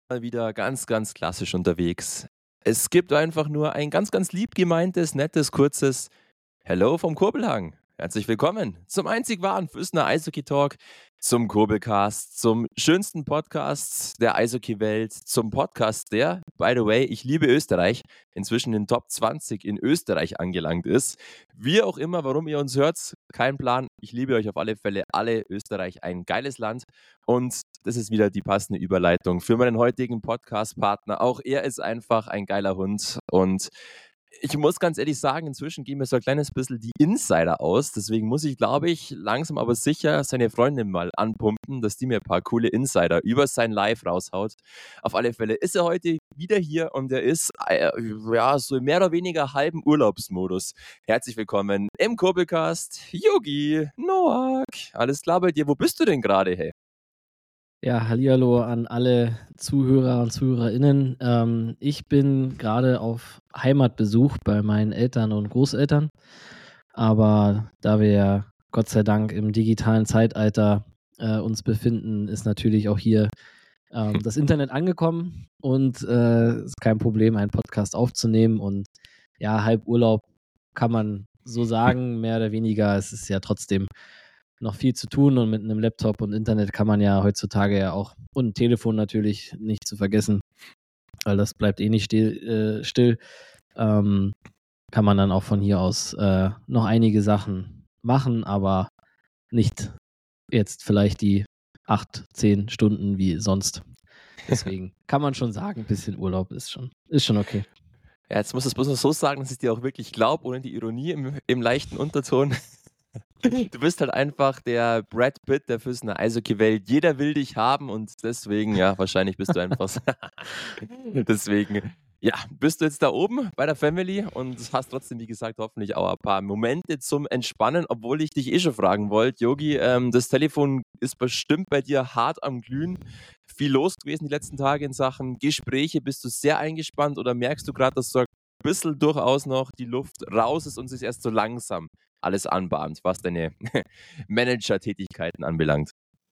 mal wieder ganz, ganz klassisch unterwegs. Es gibt einfach nur ein ganz, ganz lieb gemeintes, nettes, kurzes Hello vom Kurbelhang. Herzlich willkommen zum einzig wahren Füßner Eishockey Talk, zum Kurbelcast, zum schönsten Podcast der Eishockey-Welt, zum Podcast, der, by the way, ich liebe Österreich, inzwischen in den Top 20 in Österreich angelangt ist. Wie auch immer, warum ihr uns hört, kein Plan. Ich liebe euch auf alle Fälle alle. Österreich, ein geiles Land. Und das ist wieder die passende Überleitung für meinen heutigen Podcast-Partner. Auch er ist einfach ein geiler Hund. Und ich muss ganz ehrlich sagen, inzwischen gehen mir so ein kleines bisschen die Insider aus. Deswegen muss ich, glaube ich, langsam aber sicher seine Freundin mal anpumpen, dass die mir ein paar coole Insider über sein Live raushaut. Auf alle Fälle ist er heute wieder hier und er ist ja so mehr oder weniger halben Urlaubsmodus. Herzlich willkommen im Kurbelcast, Yogi Noak. Alles klar bei dir? Wo bist du denn gerade, hey? Ja, hallihallo an alle Zuhörer und ZuhörerInnen. Ich bin gerade auf Heimatbesuch bei meinen Eltern und Großeltern. Aber da wir ja Gott sei Dank im digitalen Zeitalter uns befinden, ist natürlich auch hier das Internet angekommen und ist kein Problem, einen Podcast aufzunehmen. Und ja, Halburlaub kann man so sagen, mehr oder weniger. Es ist ja trotzdem noch viel zu tun und mit einem Laptop und Internet kann man ja heutzutage ja auch, und ein Telefon natürlich nicht zu vergessen, weil das bleibt eh nicht still, kann man dann auch von hier aus noch einige Sachen machen, aber nicht jetzt vielleicht die 8, 10 Stunden wie sonst. Deswegen kann man schon sagen, ein bisschen Urlaub ist schon okay. Ja, jetzt musst du es bloß noch so sagen, dass ich dir auch wirklich glaube, ohne die Ironie im leichten Unterton. Du bist halt einfach der Brad Pitt der Füßner Eishockey-Welt. Jeder will dich haben und deswegen, ja, wahrscheinlich bist du einfach so. Deswegen, ja, bist du jetzt da oben bei der Family und hast trotzdem, wie gesagt, hoffentlich auch ein paar Momente zum Entspannen, obwohl ich dich eh schon fragen wollte, Yogi, das Telefon ist bestimmt bei dir hart am Glühen. Viel los gewesen die letzten Tage in Sachen Gespräche. Bist du sehr eingespannt oder merkst du gerade, dass so ein bisschen durchaus noch die Luft raus ist und sich erst so langsam alles anbahnt, was deine Manager-Tätigkeiten anbelangt?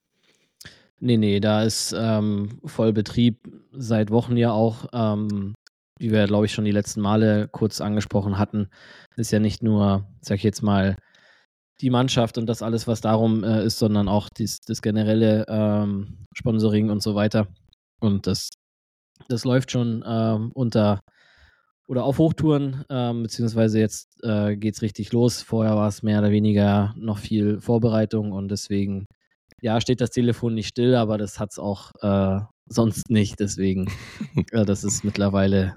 Nee, da ist Vollbetrieb seit Wochen ja auch, wie wir, glaube ich, schon die letzten Male kurz angesprochen hatten, ist ja nicht nur, sag ich jetzt mal, die Mannschaft und das alles, was darum ist, sondern auch das generelle Sponsoring und so weiter. Und das läuft schon unter oder auf Hochtouren, beziehungsweise jetzt geht es richtig los. Vorher war es mehr oder weniger noch viel Vorbereitung und deswegen, ja, steht das Telefon nicht still, aber das hat es auch sonst nicht. Deswegen, das ist mittlerweile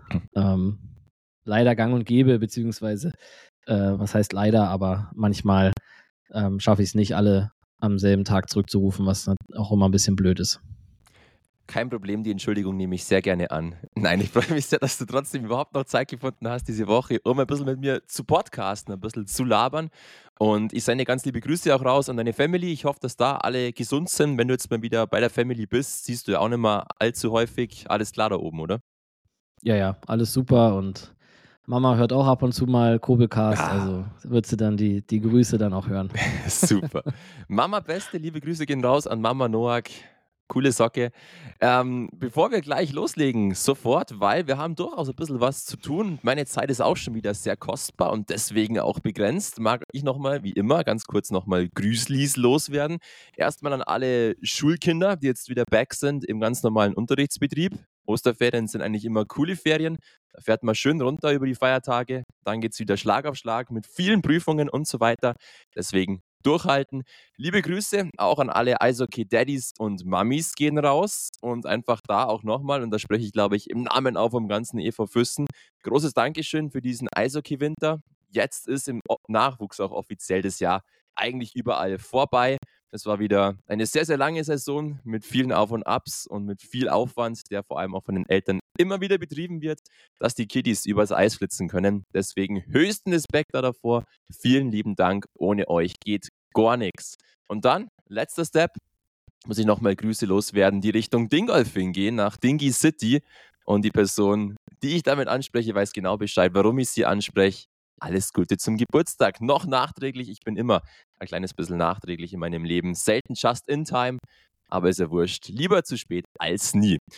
leider gang und gäbe, beziehungsweise, was heißt leider, aber manchmal schaffe ich es nicht, alle am selben Tag zurückzurufen, was auch immer ein bisschen blöd ist. Kein Problem, die Entschuldigung nehme ich sehr gerne an. Nein, ich freue mich sehr, dass du trotzdem überhaupt noch Zeit gefunden hast diese Woche, um ein bisschen mit mir zu podcasten, ein bisschen zu labern. Und ich sende ganz liebe Grüße auch raus an deine Family. Ich hoffe, dass da alle gesund sind. Wenn du jetzt mal wieder bei der Family bist, siehst du ja auch nicht mehr allzu häufig. Alles klar da oben, oder? Ja, alles super und Mama hört auch ab und zu mal Kobelcast, also wird sie dann die Grüße dann auch hören. Super. Mama Beste, liebe Grüße gehen raus an Mama Noak. Coole Socke. Bevor wir gleich loslegen, sofort, weil wir haben durchaus ein bisschen was zu tun. Meine Zeit ist auch schon wieder sehr kostbar und deswegen auch begrenzt. Mag ich nochmal, wie immer, ganz kurz nochmal Grüßlis loswerden. Erstmal an alle Schulkinder, die jetzt wieder back sind im ganz normalen Unterrichtsbetrieb. Osterferien sind eigentlich immer coole Ferien. Da fährt man schön runter über die Feiertage. Dann geht es wieder Schlag auf Schlag mit vielen Prüfungen und so weiter. Deswegen durchhalten. Liebe Grüße auch an alle Eishockey-Daddies und Mummies gehen raus und einfach da auch nochmal, und da spreche ich, glaube ich, im Namen auch vom ganzen EV Füssen, großes Dankeschön für diesen Eishockey-Winter. Jetzt ist im Nachwuchs auch offiziell das Jahr eigentlich überall vorbei. Es war wieder eine sehr, sehr lange Saison mit vielen Auf und Abs und mit viel Aufwand, der vor allem auch von den Eltern immer wieder betrieben wird, dass die Kiddies übers Eis flitzen können. Deswegen höchsten Respekt da davor. Vielen lieben Dank. Ohne euch geht gar nichts. Und dann, letzter Step, muss ich nochmal Grüße loswerden, die Richtung Dingolfing gehen, nach Dingy City. Und die Person, die ich damit anspreche, weiß genau Bescheid, warum ich sie anspreche. Alles Gute zum Geburtstag. Noch nachträglich. Ich bin immer ein kleines bisschen nachträglich in meinem Leben. Selten just in time, aber ist ja wurscht. Lieber zu spät als nie.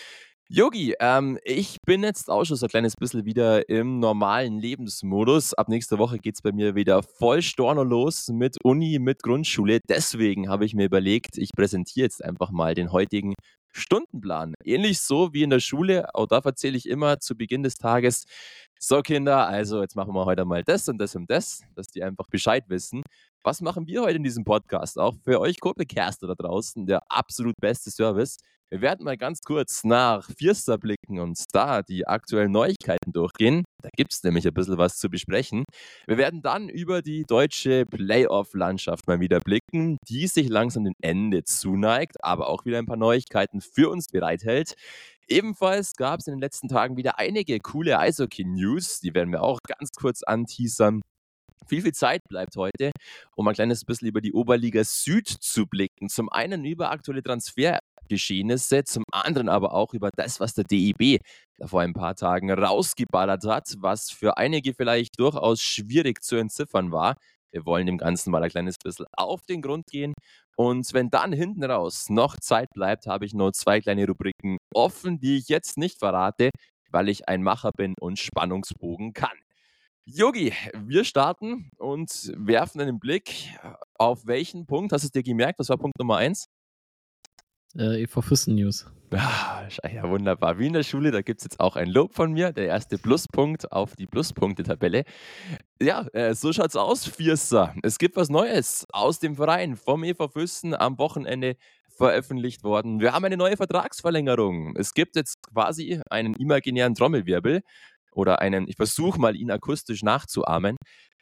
Yogi, ich bin jetzt auch schon so ein kleines bisschen wieder im normalen Lebensmodus. Ab nächster Woche geht es bei mir wieder voll Storno los mit Uni, mit Grundschule. Deswegen habe ich mir überlegt, ich präsentiere jetzt einfach mal den heutigen Stundenplan. Ähnlich so wie in der Schule, auch da erzähle ich immer zu Beginn des Tages, so Kinder, also jetzt machen wir heute mal das und das und das, dass die einfach Bescheid wissen. Was machen wir heute in diesem Podcast? Auch für euch Kurbelcaster da draußen, der absolut beste Service. Wir werden mal ganz kurz nach Vierster blicken und da die aktuellen Neuigkeiten durchgehen. Da gibt es nämlich ein bisschen was zu besprechen. Wir werden dann über die deutsche Playoff-Landschaft mal wieder blicken, die sich langsam dem Ende zuneigt, aber auch wieder ein paar Neuigkeiten für uns bereithält. Ebenfalls gab es in den letzten Tagen wieder einige coole Eishockey-News, die werden wir auch ganz kurz anteasern. Viel Zeit bleibt heute, um ein kleines bisschen über die Oberliga Süd zu blicken. Zum einen über aktuelle Transfergeschehnisse, zum anderen aber auch über das, was der DEB da vor ein paar Tagen rausgeballert hat, was für einige vielleicht durchaus schwierig zu entziffern war. Wir wollen dem Ganzen mal ein kleines bisschen auf den Grund gehen. Und wenn dann hinten raus noch Zeit bleibt, habe ich noch zwei kleine Rubriken offen, die ich jetzt nicht verrate, weil ich ein Macher bin und Spannungsbogen kann. Yogi, wir starten und werfen einen Blick auf welchen Punkt. Hast du es dir gemerkt? Was war Punkt Nummer 1? EV Füssen News. Ja, wunderbar. Wie in der Schule, da gibt es jetzt auch ein Lob von mir. Der erste Pluspunkt auf die Pluspunkte-Tabelle. Ja, so schaut's aus, Vierster. Es gibt was Neues aus dem Verein vom EV Füssen am Wochenende veröffentlicht worden. Wir haben eine neue Vertragsverlängerung. Es gibt jetzt quasi einen imaginären Trommelwirbel oder einen, ich versuche mal ihn akustisch nachzuahmen.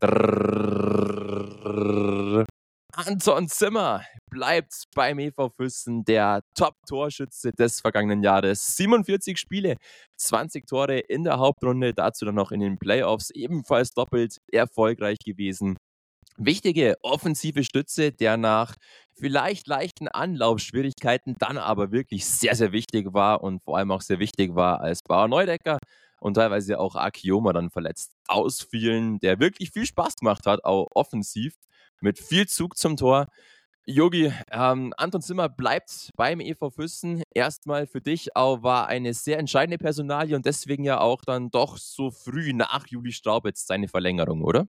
Anton Zimmer bleibt beim EV Füssen der Top-Torschütze des vergangenen Jahres. 47 Spiele, 20 Tore in der Hauptrunde, dazu dann noch in den Playoffs, ebenfalls doppelt erfolgreich gewesen. Wichtige offensive Stütze, der nach vielleicht leichten Anlaufschwierigkeiten dann aber wirklich sehr, sehr wichtig war und vor allem auch sehr wichtig war, als Bauer Neudecker und teilweise auch Akioma dann verletzt ausfielen, der wirklich viel Spaß gemacht hat, auch offensiv, mit viel Zug zum Tor. Yogi, Anton Zimmer bleibt beim EV Füssen. Erstmal für dich auch war eine sehr entscheidende Personalie und deswegen ja auch dann doch so früh nach Juli Straub jetzt seine Verlängerung, oder?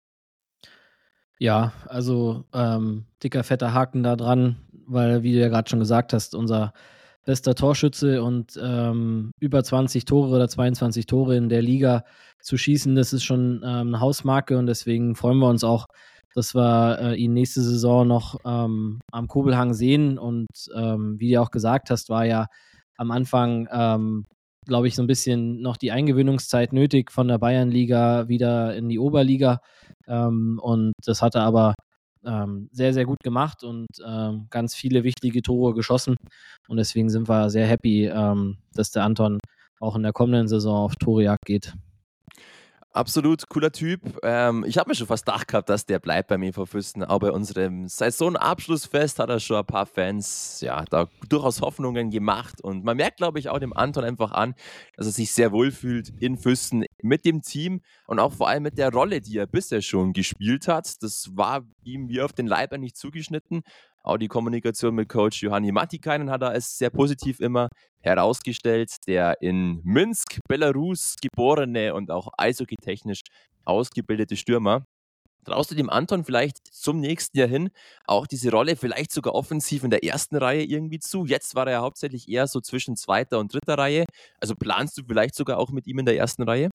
Ja, also dicker, fetter Haken da dran, weil, wie du ja gerade schon gesagt hast, unser bester Torschütze und über 20 Tore oder 22 Tore in der Liga zu schießen, das ist schon eine Hausmarke und deswegen freuen wir uns auch, dass wir ihn nächste Saison noch am Kobelhang sehen und wie du auch gesagt hast, war ja am Anfang, glaube ich, so ein bisschen noch die Eingewöhnungszeit nötig von der Bayernliga wieder in die Oberliga und das hat er aber sehr, sehr gut gemacht und ganz viele wichtige Tore geschossen. Und deswegen sind wir sehr happy, dass der Anton auch in der kommenden Saison auf Torejagd geht. Absolut cooler Typ. Ich habe mir schon fast gedacht gehabt, dass der bleibt beim EV Füssen. Aber bei unserem Saisonabschlussfest hat er schon ein paar Fans, ja, da durchaus Hoffnungen gemacht. Und man merkt, glaube ich, auch dem Anton einfach an, dass er sich sehr wohl fühlt in Füssen mit dem Team und auch vor allem mit der Rolle, die er bisher schon gespielt hat. Das war ihm wie auf den Leib nicht zugeschnitten. Auch die Kommunikation mit Coach Juhani Mattikainen hat er als sehr positiv immer herausgestellt, der in Minsk, Belarus geborene und auch eishockeytechnisch ausgebildete Stürmer. Traust du dem Anton vielleicht zum nächsten Jahr hin auch diese Rolle vielleicht sogar offensiv in der ersten Reihe irgendwie zu? Jetzt war er ja hauptsächlich eher so zwischen zweiter und dritter Reihe. Also planst du vielleicht sogar auch mit ihm in der ersten Reihe?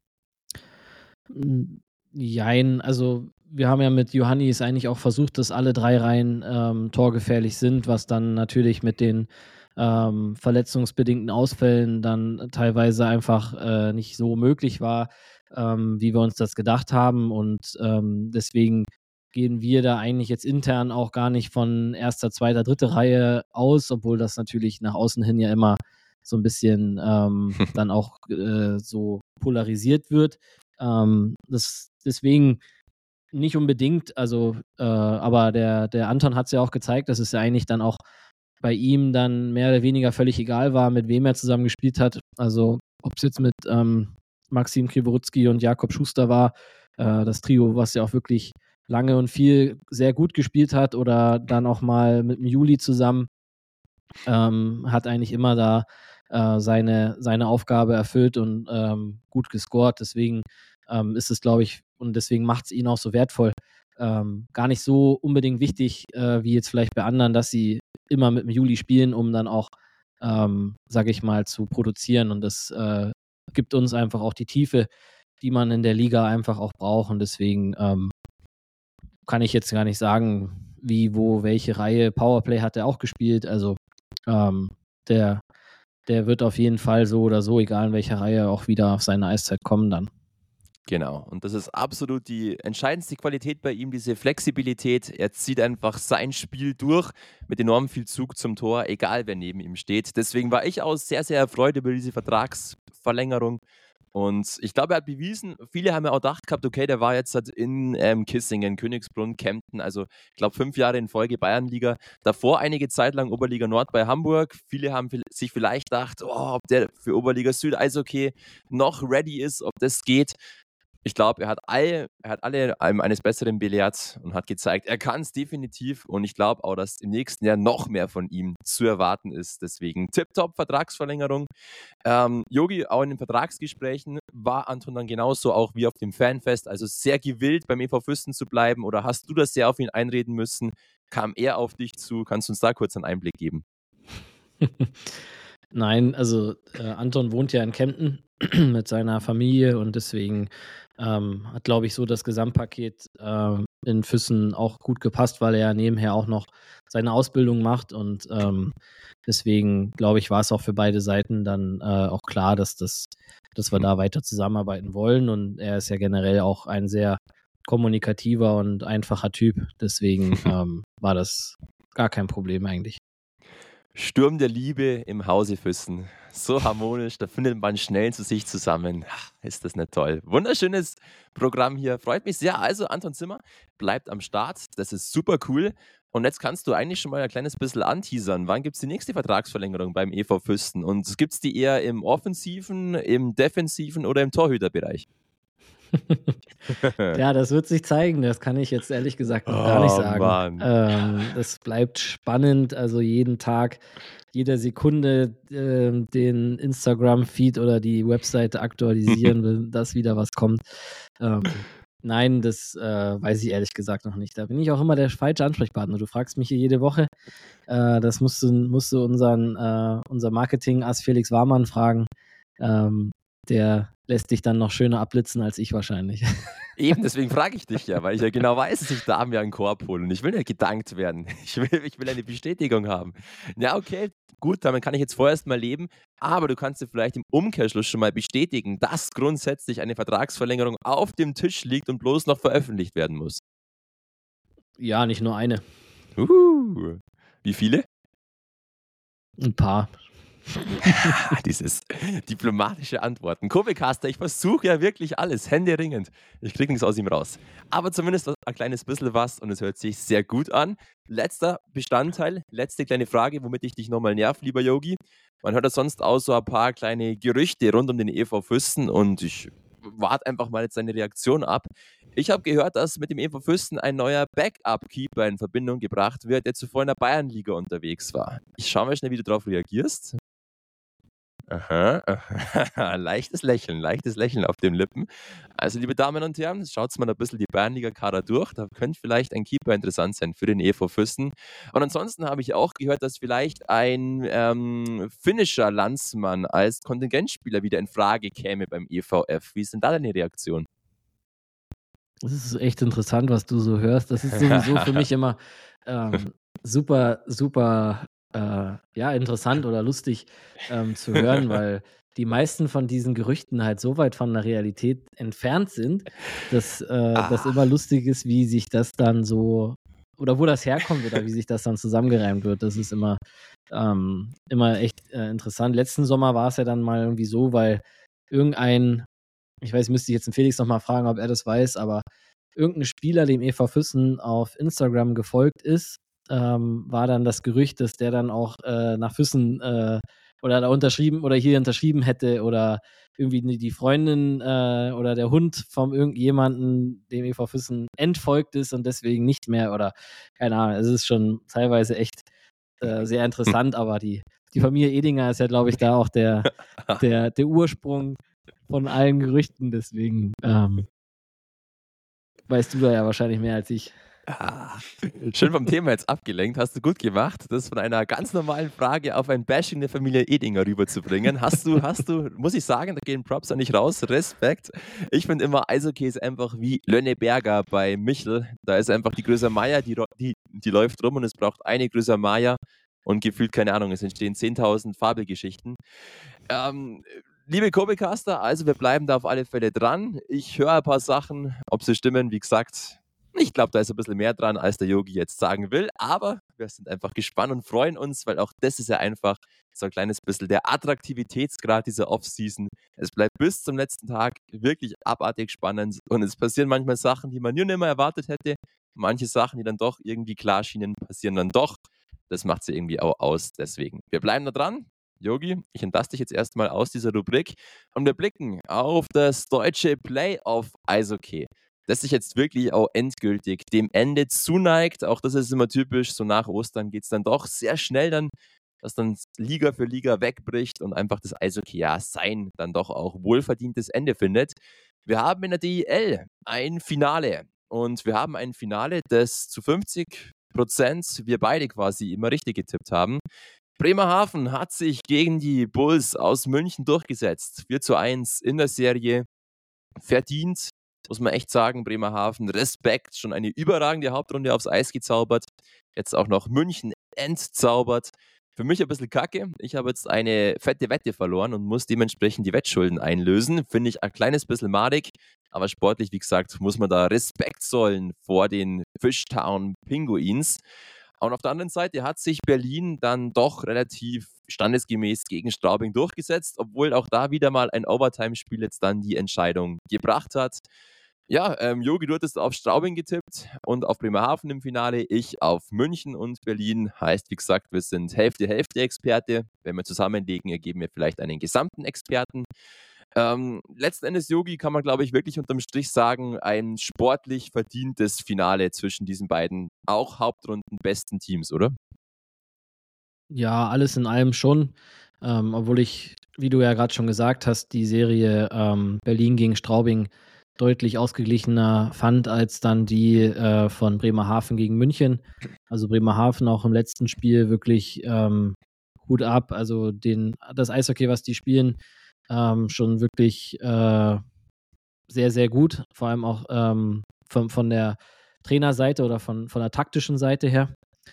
Jein, also wir haben ja mit Johannis eigentlich auch versucht, dass alle drei Reihen torgefährlich sind, was dann natürlich mit den verletzungsbedingten Ausfällen dann teilweise einfach nicht so möglich war, wie wir uns das gedacht haben. Und deswegen gehen wir da eigentlich jetzt intern auch gar nicht von erster, zweiter, dritte Reihe aus, obwohl das natürlich nach außen hin ja immer so ein bisschen dann auch so polarisiert wird. Deswegen nicht unbedingt, also, aber der Anton hat es ja auch gezeigt, dass es ja eigentlich dann auch bei ihm dann mehr oder weniger völlig egal war, mit wem er zusammen gespielt hat. Also, ob es jetzt mit Maxim Krivorutsky und Jakob Schuster war, das Trio, was ja auch wirklich lange und viel sehr gut gespielt hat, oder dann auch mal mit dem Juli zusammen. hat eigentlich immer da seine Aufgabe erfüllt und gut gescored. Deswegen ist es, glaube ich, und deswegen macht es ihn auch so wertvoll. Gar nicht so unbedingt wichtig, wie jetzt vielleicht bei anderen, dass sie immer mit dem Juli spielen, um dann auch, sage ich mal, zu produzieren. Und das gibt uns einfach auch die Tiefe, die man in der Liga einfach auch braucht. Und deswegen kann ich jetzt gar nicht sagen, wie, wo, welche Reihe. Powerplay hat er auch gespielt. Also der wird auf jeden Fall so oder so, egal in welcher Reihe, auch wieder auf seine Eiszeit kommen dann. Genau. Und das ist absolut die entscheidendste Qualität bei ihm, diese Flexibilität. Er zieht einfach sein Spiel durch mit enorm viel Zug zum Tor, egal wer neben ihm steht. Deswegen war ich auch sehr, sehr erfreut über diese Vertragsverlängerung. Und ich glaube, er hat bewiesen, viele haben ja auch gedacht gehabt, okay, der war jetzt halt in Kissingen, Königsbrunn, Kempten, also ich glaube 5 Jahre in Folge Bayernliga. Davor einige Zeit lang Oberliga Nord bei Hamburg. Viele haben sich vielleicht gedacht, ob der für Oberliga Süd Eishockey noch ready ist, ob das geht. Ich glaube, er hat alle eines Besseren belehrt und hat gezeigt, er kann es definitiv. Und ich glaube auch, dass im nächsten Jahr noch mehr von ihm zu erwarten ist. Deswegen tipptopp Vertragsverlängerung. Yogi, auch in den Vertragsgesprächen war Anton dann genauso auch wie auf dem Fanfest, also sehr gewillt beim EV Füssen zu bleiben, oder hast du das sehr auf ihn einreden müssen? Kam er auf dich zu? Kannst du uns da kurz einen Einblick geben? Nein, also Anton wohnt ja in Kempten mit seiner Familie und deswegen hat, glaube ich, so das Gesamtpaket in Füssen auch gut gepasst, weil er ja nebenher auch noch seine Ausbildung macht und deswegen, glaube ich, war es auch für beide Seiten dann auch klar, dass wir da weiter zusammenarbeiten wollen, und er ist ja generell auch ein sehr kommunikativer und einfacher Typ, deswegen war das gar kein Problem eigentlich. Sturm der Liebe im Hause Füssen. So harmonisch, da findet man schnell zu sich zusammen. Ist das nicht toll? Wunderschönes Programm hier. Freut mich sehr. Also, Anton Zimmer bleibt am Start. Das ist super cool. Und jetzt kannst du eigentlich schon mal ein kleines bisschen anteasern. Wann gibt es die nächste Vertragsverlängerung beim EV Füssen? Und gibt es die eher im offensiven, im defensiven oder im Torhüterbereich? Ja, das wird sich zeigen. Das kann ich jetzt ehrlich gesagt noch gar nicht sagen. Mann. Das bleibt spannend. Also jeden Tag, jede Sekunde den Instagram-Feed oder die Webseite aktualisieren, wenn das wieder was kommt. Nein, das weiß ich ehrlich gesagt noch nicht. Da bin ich auch immer der falsche Ansprechpartner. Du fragst mich hier jede Woche. Das musst du unser Marketing-Ass Felix Warmann fragen. Der lässt dich dann noch schöner abblitzen als ich wahrscheinlich. Eben, deswegen frage ich dich ja, weil ich ja genau weiß, dass ich da mir einen Korb hole und ich will nicht gedankt werden. Ich will eine Bestätigung haben. Ja, okay, gut, damit kann ich jetzt vorerst mal leben, aber du kannst dir vielleicht im Umkehrschluss schon mal bestätigen, dass grundsätzlich eine Vertragsverlängerung auf dem Tisch liegt und bloß noch veröffentlicht werden muss. Ja, nicht nur eine. Wie viele? Ein paar. Dieses diplomatische Antworten. Kobecaster, ich versuche ja wirklich alles, händeringend. Ich kriege nichts aus ihm raus. Aber zumindest ein kleines bisschen was und es hört sich sehr gut an. Letzter Bestandteil, letzte kleine Frage, womit ich dich nochmal nerv, lieber Yogi. Man hört ja sonst auch so ein paar kleine Gerüchte rund um den EV Füssen und ich warte einfach mal jetzt deine Reaktion ab. Ich habe gehört, dass mit dem EV Füssen ein neuer Backup-Keeper in Verbindung gebracht wird, der zuvor in der Bayernliga unterwegs war. Ich schaue mal schnell, wie du darauf reagierst. Aha, aha. Leichtes Lächeln auf den Lippen. Also, liebe Damen und Herren, schaut mal ein bisschen die Bayernliga-Kader durch. Da könnte vielleicht ein Keeper interessant sein für den EV Füssen. Und ansonsten habe ich auch gehört, dass vielleicht ein finnischer Landsmann als Kontingentspieler wieder in Frage käme beim EVF. Wie ist denn da deine Reaktion? Das ist echt interessant, was du so hörst. Das ist sowieso für mich immer super, super interessant oder lustig zu hören, weil die meisten von diesen Gerüchten halt so weit von der Realität entfernt sind, dass das immer lustig ist, wie sich das dann so, oder wo das herkommt oder wie sich das dann zusammengereimt wird. Das ist immer echt interessant. Letzten Sommer war es ja dann mal irgendwie so, weil ich weiß, müsste ich jetzt den Felix nochmal fragen, ob er das weiß, aber irgendein Spieler dem EV Füssen auf Instagram gefolgt ist, war dann das Gerücht, dass der dann auch nach Füssen oder da unterschrieben oder hier unterschrieben hätte oder irgendwie die Freundin oder der Hund von irgendjemanden dem EV Füssen entfolgt ist und deswegen nicht mehr oder keine Ahnung. Es ist schon teilweise echt sehr interessant, aber die Familie Edinger ist ja, glaube ich, da auch der Ursprung von allen Gerüchten, deswegen weißt du da ja wahrscheinlich mehr als ich. Schön vom Thema jetzt abgelenkt, hast du gut gemacht, das von einer ganz normalen Frage auf ein Bashing der Familie Edinger rüberzubringen. Hast du, muss ich sagen, da gehen Props an dich raus, Respekt. Ich finde immer, Eishockey ist einfach wie Lönneberger bei Michel. Da ist einfach die Größer Meier, die läuft rum und es braucht eine Größer Meier und gefühlt, keine Ahnung, es entstehen 10.000 Fabelgeschichten. Liebe Kobecaster, also wir bleiben da auf alle Fälle dran. Ich höre ein paar Sachen, ob sie stimmen, wie gesagt. Ich glaube, da ist ein bisschen mehr dran, als der Yogi jetzt sagen will, aber wir sind einfach gespannt und freuen uns, weil auch das ist ja einfach so ein kleines bisschen der Attraktivitätsgrad dieser Offseason. Es bleibt bis zum letzten Tag wirklich abartig spannend und es passieren manchmal Sachen, die man nie mehr erwartet hätte. Manche Sachen, die dann doch irgendwie klar schienen, passieren dann doch. Das macht sie irgendwie auch aus, deswegen. Wir bleiben da dran. Yogi, ich entlasse dich jetzt erstmal aus dieser Rubrik und wir blicken auf das deutsche Playoff-Eishockey, das sich jetzt wirklich auch endgültig dem Ende zuneigt. Auch das ist immer typisch, so nach Ostern geht es dann doch sehr schnell dann, dass dann Liga für Liga wegbricht und einfach das Eishockey ja sein dann doch auch wohlverdientes Ende findet. Wir haben in der DEL ein Finale und wir haben ein Finale, das zu 50% wir beide quasi immer richtig getippt haben. Bremerhaven hat sich gegen die Bulls aus München durchgesetzt. 4:1 in der Serie. Verdient, muss man echt sagen, Bremerhaven. Respekt, schon eine überragende Hauptrunde aufs Eis gezaubert. Jetzt auch noch München entzaubert. Für mich ein bisschen kacke. Ich habe jetzt eine fette Wette verloren und muss dementsprechend die Wettschulden einlösen. Finde ich ein kleines bisschen madig. Aber sportlich, wie gesagt, muss man da Respekt zollen vor den Fishtown Pinguins. Und auf der anderen Seite hat sich Berlin dann doch relativ standesgemäß gegen Straubing durchgesetzt, obwohl auch da wieder mal ein Overtime-Spiel jetzt dann die Entscheidung gebracht hat. Ja, Yogi, du hattest auf Straubing getippt und auf Bremerhaven im Finale, ich auf München und Berlin. Heißt, wie gesagt, wir sind Hälfte Experte. Wenn wir zusammenlegen, ergeben wir vielleicht einen gesamten Experten. Letzten Endes, Yogi, kann man, glaube ich, wirklich unterm Strich sagen, ein sportlich verdientes Finale zwischen diesen beiden, auch Hauptrunden besten Teams, oder? Ja, alles in allem schon. Obwohl ich, wie du ja gerade schon gesagt hast, die Serie Berlin gegen Straubing deutlich ausgeglichener fand als dann die von Bremerhaven gegen München. Also Bremerhaven auch im letzten Spiel wirklich Hut ab. Also das Eishockey, was die spielen, schon wirklich sehr, sehr gut. Vor allem auch von der Trainerseite oder von der taktischen Seite her.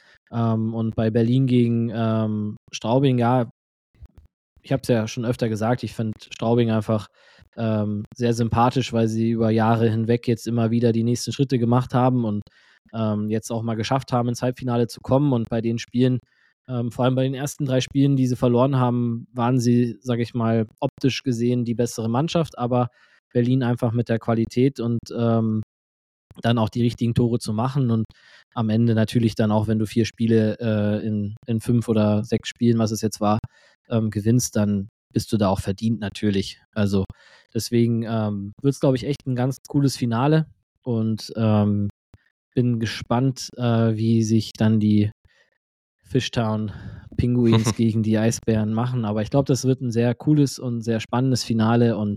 Und bei Berlin gegen Straubing, ja, ich habe es ja schon öfter gesagt, ich finde Straubing einfach sehr sympathisch, weil sie über Jahre hinweg jetzt immer wieder die nächsten Schritte gemacht haben und jetzt auch mal geschafft haben, ins Halbfinale zu kommen. Und bei den Spielen, vor allem bei den ersten 3 Spielen, die sie verloren haben, waren sie, sage ich mal, optisch gesehen die bessere Mannschaft, aber Berlin einfach mit der Qualität und dann auch die richtigen Tore zu machen und am Ende natürlich dann auch, wenn du 4 Spiele in 5 oder 6 Spielen, was es jetzt war, gewinnst, dann bist du da auch verdient natürlich. Also deswegen wird es, glaube ich, echt ein ganz cooles Finale und bin gespannt, wie sich dann die Fishtown Pinguins gegen die Eisbären machen. Aber ich glaube, das wird ein sehr cooles und sehr spannendes Finale und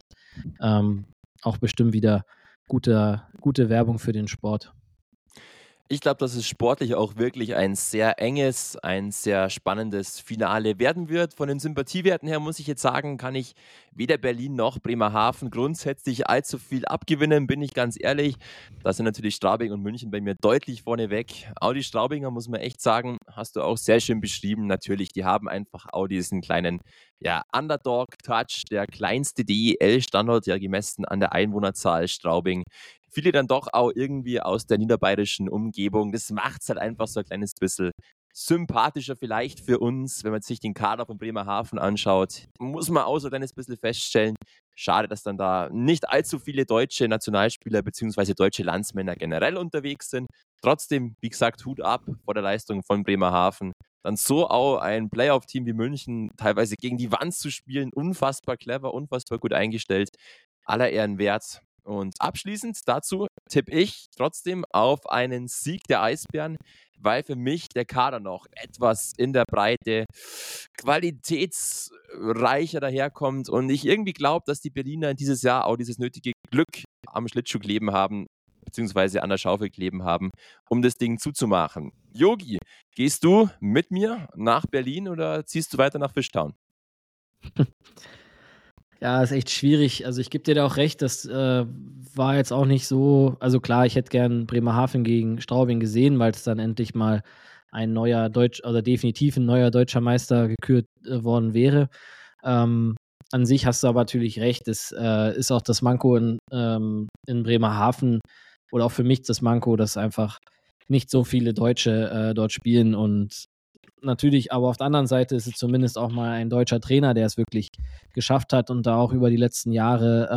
auch bestimmt wieder gute Werbung für den Sport. Ich glaube, dass es sportlich auch wirklich ein sehr enges, ein sehr spannendes Finale werden wird. Von den Sympathiewerten her muss ich jetzt sagen, kann ich weder Berlin noch Bremerhaven grundsätzlich allzu viel abgewinnen, bin ich ganz ehrlich. Da sind natürlich Straubing und München bei mir deutlich vorne weg. Auch die Straubinger, muss man echt sagen, hast du auch sehr schön beschrieben. Natürlich, die haben einfach auch diesen kleinen Underdog-Touch, der kleinste DEL-Standort, ja gemessen an der Einwohnerzahl Straubing. Viele dann doch auch irgendwie aus der niederbayerischen Umgebung. Das macht es halt einfach so ein kleines bisschen sympathischer vielleicht für uns, wenn man sich den Kader von Bremerhaven anschaut. Muss man auch so ein kleines bisschen feststellen. Schade, dass dann da nicht allzu viele deutsche Nationalspieler bzw. deutsche Landsmänner generell unterwegs sind. Trotzdem, wie gesagt, Hut ab vor der Leistung von Bremerhaven. Dann so auch ein Playoff-Team wie München teilweise gegen die Wand zu spielen. Unfassbar clever, unfassbar gut eingestellt. Aller Ehren wert. Und abschließend dazu tippe ich trotzdem auf einen Sieg der Eisbären. weil für mich der Kader noch etwas in der Breite qualitätsreicher daherkommt und ich irgendwie glaube, dass die Berliner dieses Jahr auch dieses nötige Glück am Schlittschuh kleben haben, beziehungsweise an der Schaufel kleben haben, um das Ding zuzumachen. Yogi, gehst du mit mir nach Berlin oder ziehst du weiter nach Fishtown? Ja, ist echt schwierig. Also ich gebe dir da auch recht, das war jetzt auch nicht so. Also klar, ich hätte gern Bremerhaven gegen Straubing gesehen, weil es dann endlich mal ein neuer oder definitiv ein neuer deutscher Meister gekürt worden wäre. An sich hast du aber natürlich recht. Es ist auch das Manko in Bremerhaven oder auch für mich das Manko, dass einfach nicht so viele Deutsche dort spielen und natürlich, aber auf der anderen Seite ist es zumindest auch mal ein deutscher Trainer, der es wirklich geschafft hat und da auch über die letzten Jahre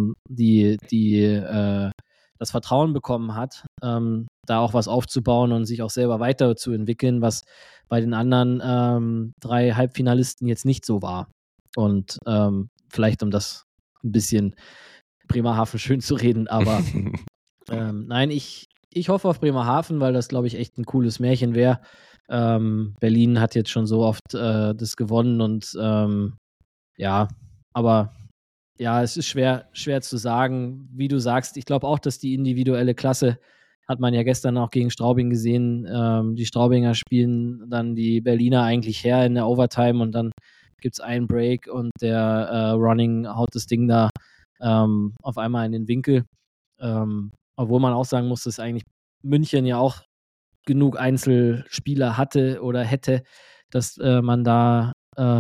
das Vertrauen bekommen hat, da auch was aufzubauen und sich auch selber weiterzuentwickeln, was bei den anderen 3 Halbfinalisten jetzt nicht so war. Und vielleicht, um das ein bisschen Bremerhaven schön zu reden, aber nein, ich hoffe auf Bremerhaven, weil das, glaube ich, echt ein cooles Märchen wäre. Berlin hat jetzt schon so oft das gewonnen und ja, aber ja, es ist schwer zu sagen. Wie du sagst, ich glaube auch, dass die individuelle Klasse, hat man ja gestern auch gegen Straubing gesehen, die Straubinger spielen dann die Berliner eigentlich her in der Overtime und dann gibt es einen Break und der Running haut das Ding da auf einmal in den Winkel. Obwohl man auch sagen muss, dass eigentlich München ja auch genug Einzelspieler hatte oder hätte, dass man da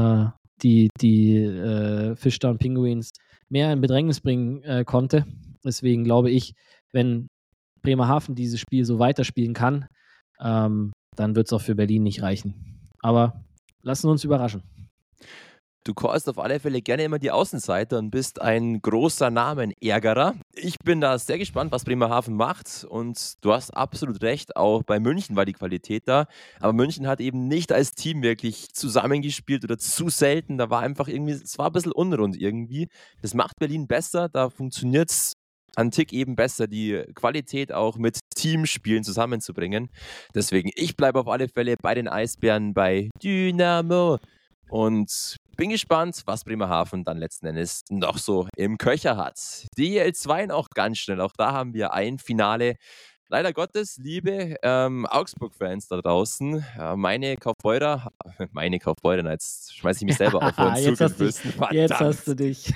die Fishtown Penguins mehr in Bedrängnis bringen konnte. Deswegen glaube ich, wenn Bremerhaven dieses Spiel so weiterspielen kann, dann wird es auch für Berlin nicht reichen. Aber lassen wir uns überraschen. Du callst auf alle Fälle gerne immer die Außenseiter und bist ein großer Namenärgerer. Ich bin da sehr gespannt, was Bremerhaven macht und du hast absolut recht, auch bei München war die Qualität da, aber München hat eben nicht als Team wirklich zusammengespielt oder zu selten, da war einfach irgendwie, es war ein bisschen unrund irgendwie. Das macht Berlin besser, da funktioniert es einen Tick eben besser, die Qualität auch mit Teamspielen zusammenzubringen. Deswegen, ich bleibe auf alle Fälle bei den Eisbären, bei Dynamo. Und bin gespannt, was Bremerhaven dann letzten Endes noch so im Köcher hat. Die EL2 auch ganz schnell. Auch da haben wir ein Finale. Leider Gottes, liebe Augsburg-Fans da draußen, meine Kaufbeurer, jetzt schmeiße ich mich selber auf und Zuggebissen. Jetzt hast du dich.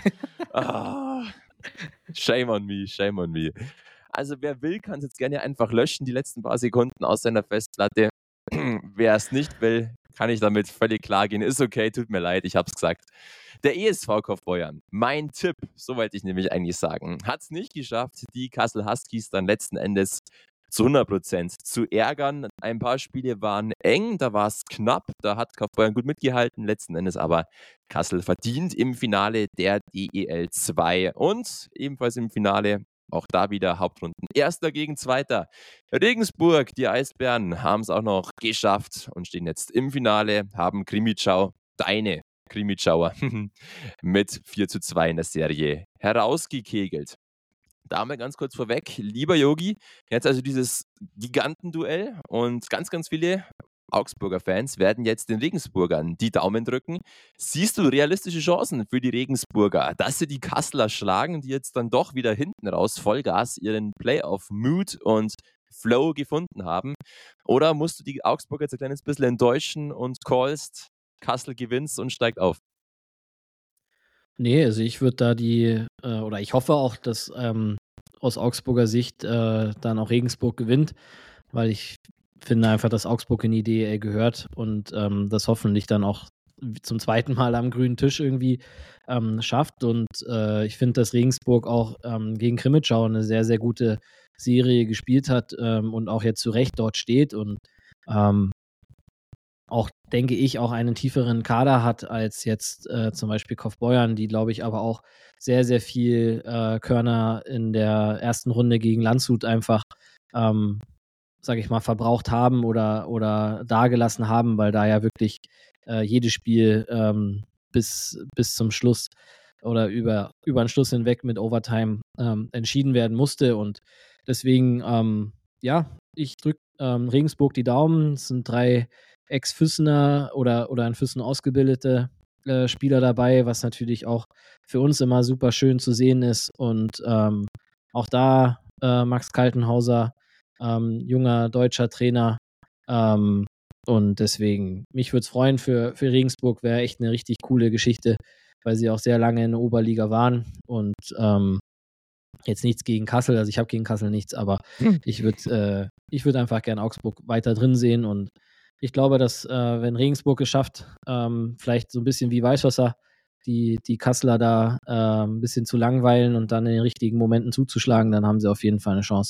Shame on me, shame on me. Also wer will, kann es jetzt gerne einfach löschen, die letzten paar Sekunden aus seiner Festplatte. Wer es nicht will, kann ich damit völlig klar gehen. Ist okay, tut mir leid, ich hab's gesagt. Der ESV Kaufbeuern, mein Tipp, so wollte ich nämlich eigentlich sagen, hat es nicht geschafft, die Kassel Huskies dann letzten Endes zu 100% zu ärgern. Ein paar Spiele waren eng, da war es knapp, da hat Kaufbeuern gut mitgehalten, letzten Endes aber Kassel verdient im Finale der DEL 2 und ebenfalls im Finale auch da wieder Hauptrunden. Erster gegen Zweiter. Regensburg, die Eisbären, haben es auch noch geschafft und stehen jetzt im Finale, haben Krimitschau, deine Krimitschauer, mit 4:2 in der Serie herausgekegelt. Da haben wir ganz kurz vorweg, lieber Yogi, jetzt also dieses Gigantenduell und ganz, ganz viele Augsburger Fans werden jetzt den Regensburgern die Daumen drücken. Siehst du realistische Chancen für die Regensburger, dass sie die Kasseler schlagen, die jetzt dann doch wieder hinten raus Vollgas ihren Playoff-Mood und Flow gefunden haben? Oder musst du die Augsburger jetzt ein kleines bisschen enttäuschen und callst, Kassel gewinnt und steigt auf? Nee, also ich würde da oder ich hoffe auch, dass aus Augsburger Sicht dann auch Regensburg gewinnt, weil ich finde einfach, dass Augsburg in die DEL gehört und das hoffentlich dann auch zum zweiten Mal am grünen Tisch irgendwie schafft. Und ich finde, dass Regensburg auch gegen Krimitschau eine sehr, sehr gute Serie gespielt hat und auch jetzt zu Recht dort steht und auch, denke ich, auch einen tieferen Kader hat als jetzt zum Beispiel Kaufbeuern, die, glaube ich, aber auch sehr, sehr viel Körner in der ersten Runde gegen Landshut einfach, sage ich mal, verbraucht haben oder dagelassen haben, weil da ja wirklich jedes Spiel bis zum Schluss oder über den Schluss hinweg mit Overtime entschieden werden musste. Und deswegen, ja, ich drücke Regensburg die Daumen. Es sind 3 Ex-Füssener oder in Füssen ausgebildete Spieler dabei, was natürlich auch für uns immer super schön zu sehen ist. Und auch da Max Kaltenhauser, junger deutscher Trainer. Und deswegen, mich würde es freuen für Regensburg, wäre echt eine richtig coole Geschichte, weil sie auch sehr lange in der Oberliga waren. Und jetzt nichts gegen Kassel, also ich habe gegen Kassel nichts, aber ich würde einfach gerne Augsburg weiter drin sehen. Und ich glaube, dass wenn Regensburg es schafft, vielleicht so ein bisschen wie Weißwasser, die Kasseler da ein bisschen zu langweilen und dann in den richtigen Momenten zuzuschlagen, dann haben sie auf jeden Fall eine Chance.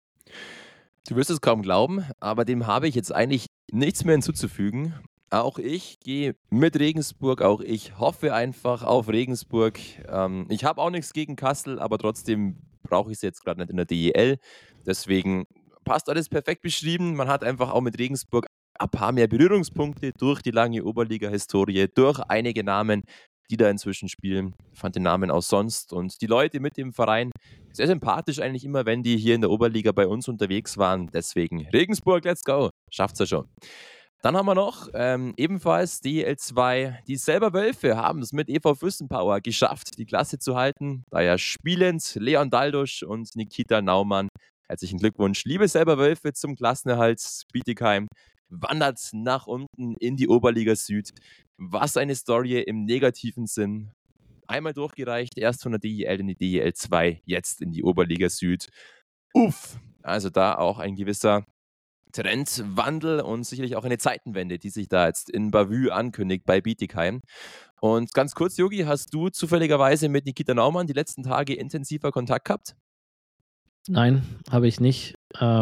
Du wirst es kaum glauben, aber dem habe ich jetzt eigentlich nichts mehr hinzuzufügen. Auch ich gehe mit Regensburg, auch ich hoffe einfach auf Regensburg. Ich habe auch nichts gegen Kassel, aber trotzdem brauche ich es jetzt gerade nicht in der DEL. Deswegen passt alles perfekt beschrieben. Man hat einfach auch mit Regensburg ein paar mehr Berührungspunkte durch die lange Oberliga-Historie, durch einige Namen, die da inzwischen spielen. Ich fand den Namen auch sonst und die Leute mit dem Verein sehr sympathisch eigentlich immer, wenn die hier in der Oberliga bei uns unterwegs waren. Deswegen Regensburg, let's go. Schafft's ja schon. Dann haben wir noch ebenfalls DL2. Die selber Wölfe haben es mit EV Fürstenpower geschafft, die Klasse zu halten. Daher spielend Leon Daldusch und Nikita Naumann. Herzlichen Glückwunsch, liebe selber Wölfe, zum Klassenerhalt. Bietigheim wandert nach unten in die Oberliga Süd. Was eine Story im negativen Sinn. Einmal durchgereicht, erst von der DEL in die DEL 2, jetzt in die Oberliga Süd. Uff, also da auch ein gewisser Trendwandel und sicherlich auch eine Zeitenwende, die sich da jetzt in Bavü ankündigt bei Bietigheim. Und ganz kurz, Yogi, hast du zufälligerweise mit Nikita Naumann die letzten Tage intensiver Kontakt gehabt? Nein, habe ich nicht,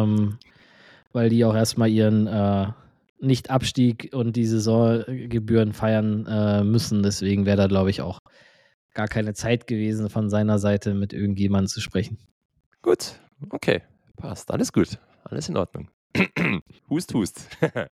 weil die auch erstmal ihren Nicht-Abstieg und die Saisongebühren feiern müssen. Deswegen wäre da, glaube ich, auch gar keine Zeit gewesen, von seiner Seite mit irgendjemandem zu sprechen. Gut, okay, passt, alles gut, alles in Ordnung. Hust, hust.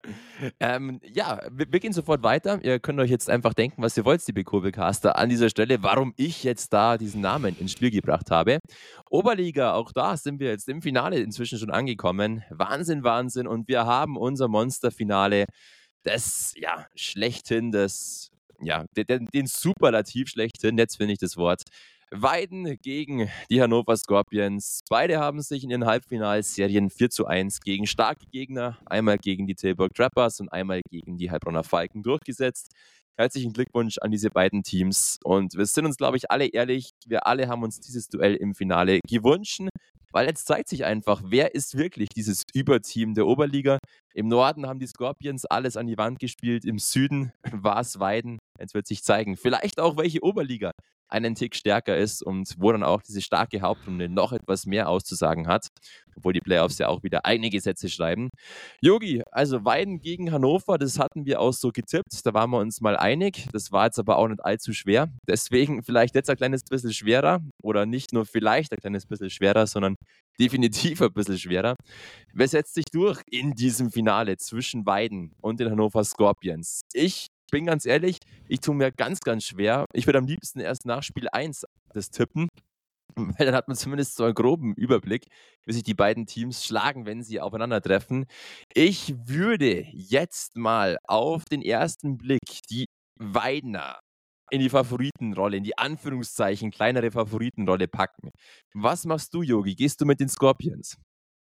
Ja, wir gehen sofort weiter. Ihr könnt euch jetzt einfach denken, was ihr wollt, liebe Kurbelcaster, an dieser Stelle, warum ich jetzt da diesen Namen ins Spiel gebracht habe. Oberliga, auch da sind wir jetzt im Finale inzwischen schon angekommen. Wahnsinn, Wahnsinn. Und wir haben unser Monsterfinale, das, ja, schlechthin, das, ja, den Superlativ schlechthin, jetzt finde ich das Wort. Weiden gegen die Hannover Scorpions. Beide haben sich in ihren Halbfinalserien 4:1 gegen starke Gegner, einmal gegen die Tilburg Trappers und einmal gegen die Heilbronner Falken durchgesetzt. Herzlichen Glückwunsch an diese beiden Teams. Und wir sind uns, glaube ich, alle ehrlich, wir alle haben uns dieses Duell im Finale gewünscht, weil jetzt zeigt sich einfach, wer ist wirklich dieses Überteam der Oberliga. Im Norden haben die Scorpions alles an die Wand gespielt, im Süden war es Weiden. Jetzt wird sich zeigen, vielleicht auch welche Oberliga einen Tick stärker ist und wo dann auch diese starke Hauptrunde noch etwas mehr auszusagen hat, obwohl die Playoffs ja auch wieder eigene Gesetze schreiben. Yogi, also Weiden gegen Hannover, das hatten wir auch so getippt, da waren wir uns mal einig, das war jetzt aber auch nicht allzu schwer, deswegen vielleicht jetzt ein kleines bisschen schwerer oder nicht nur vielleicht ein kleines bisschen schwerer, sondern definitiv ein bisschen schwerer. Wer setzt sich durch in diesem Finale zwischen Weiden und den Hannover Scorpions? Ich bin ganz ehrlich, ich tue mir ganz, ganz schwer. Ich würde am liebsten erst nach Spiel 1 das tippen, weil dann hat man zumindest so einen groben Überblick, wie sich die beiden Teams schlagen, wenn sie aufeinandertreffen. Ich würde jetzt mal auf den ersten Blick die Weidener in die Favoritenrolle, in die Anführungszeichen kleinere Favoritenrolle packen. Was machst du, Yogi? Gehst du mit den Scorpions?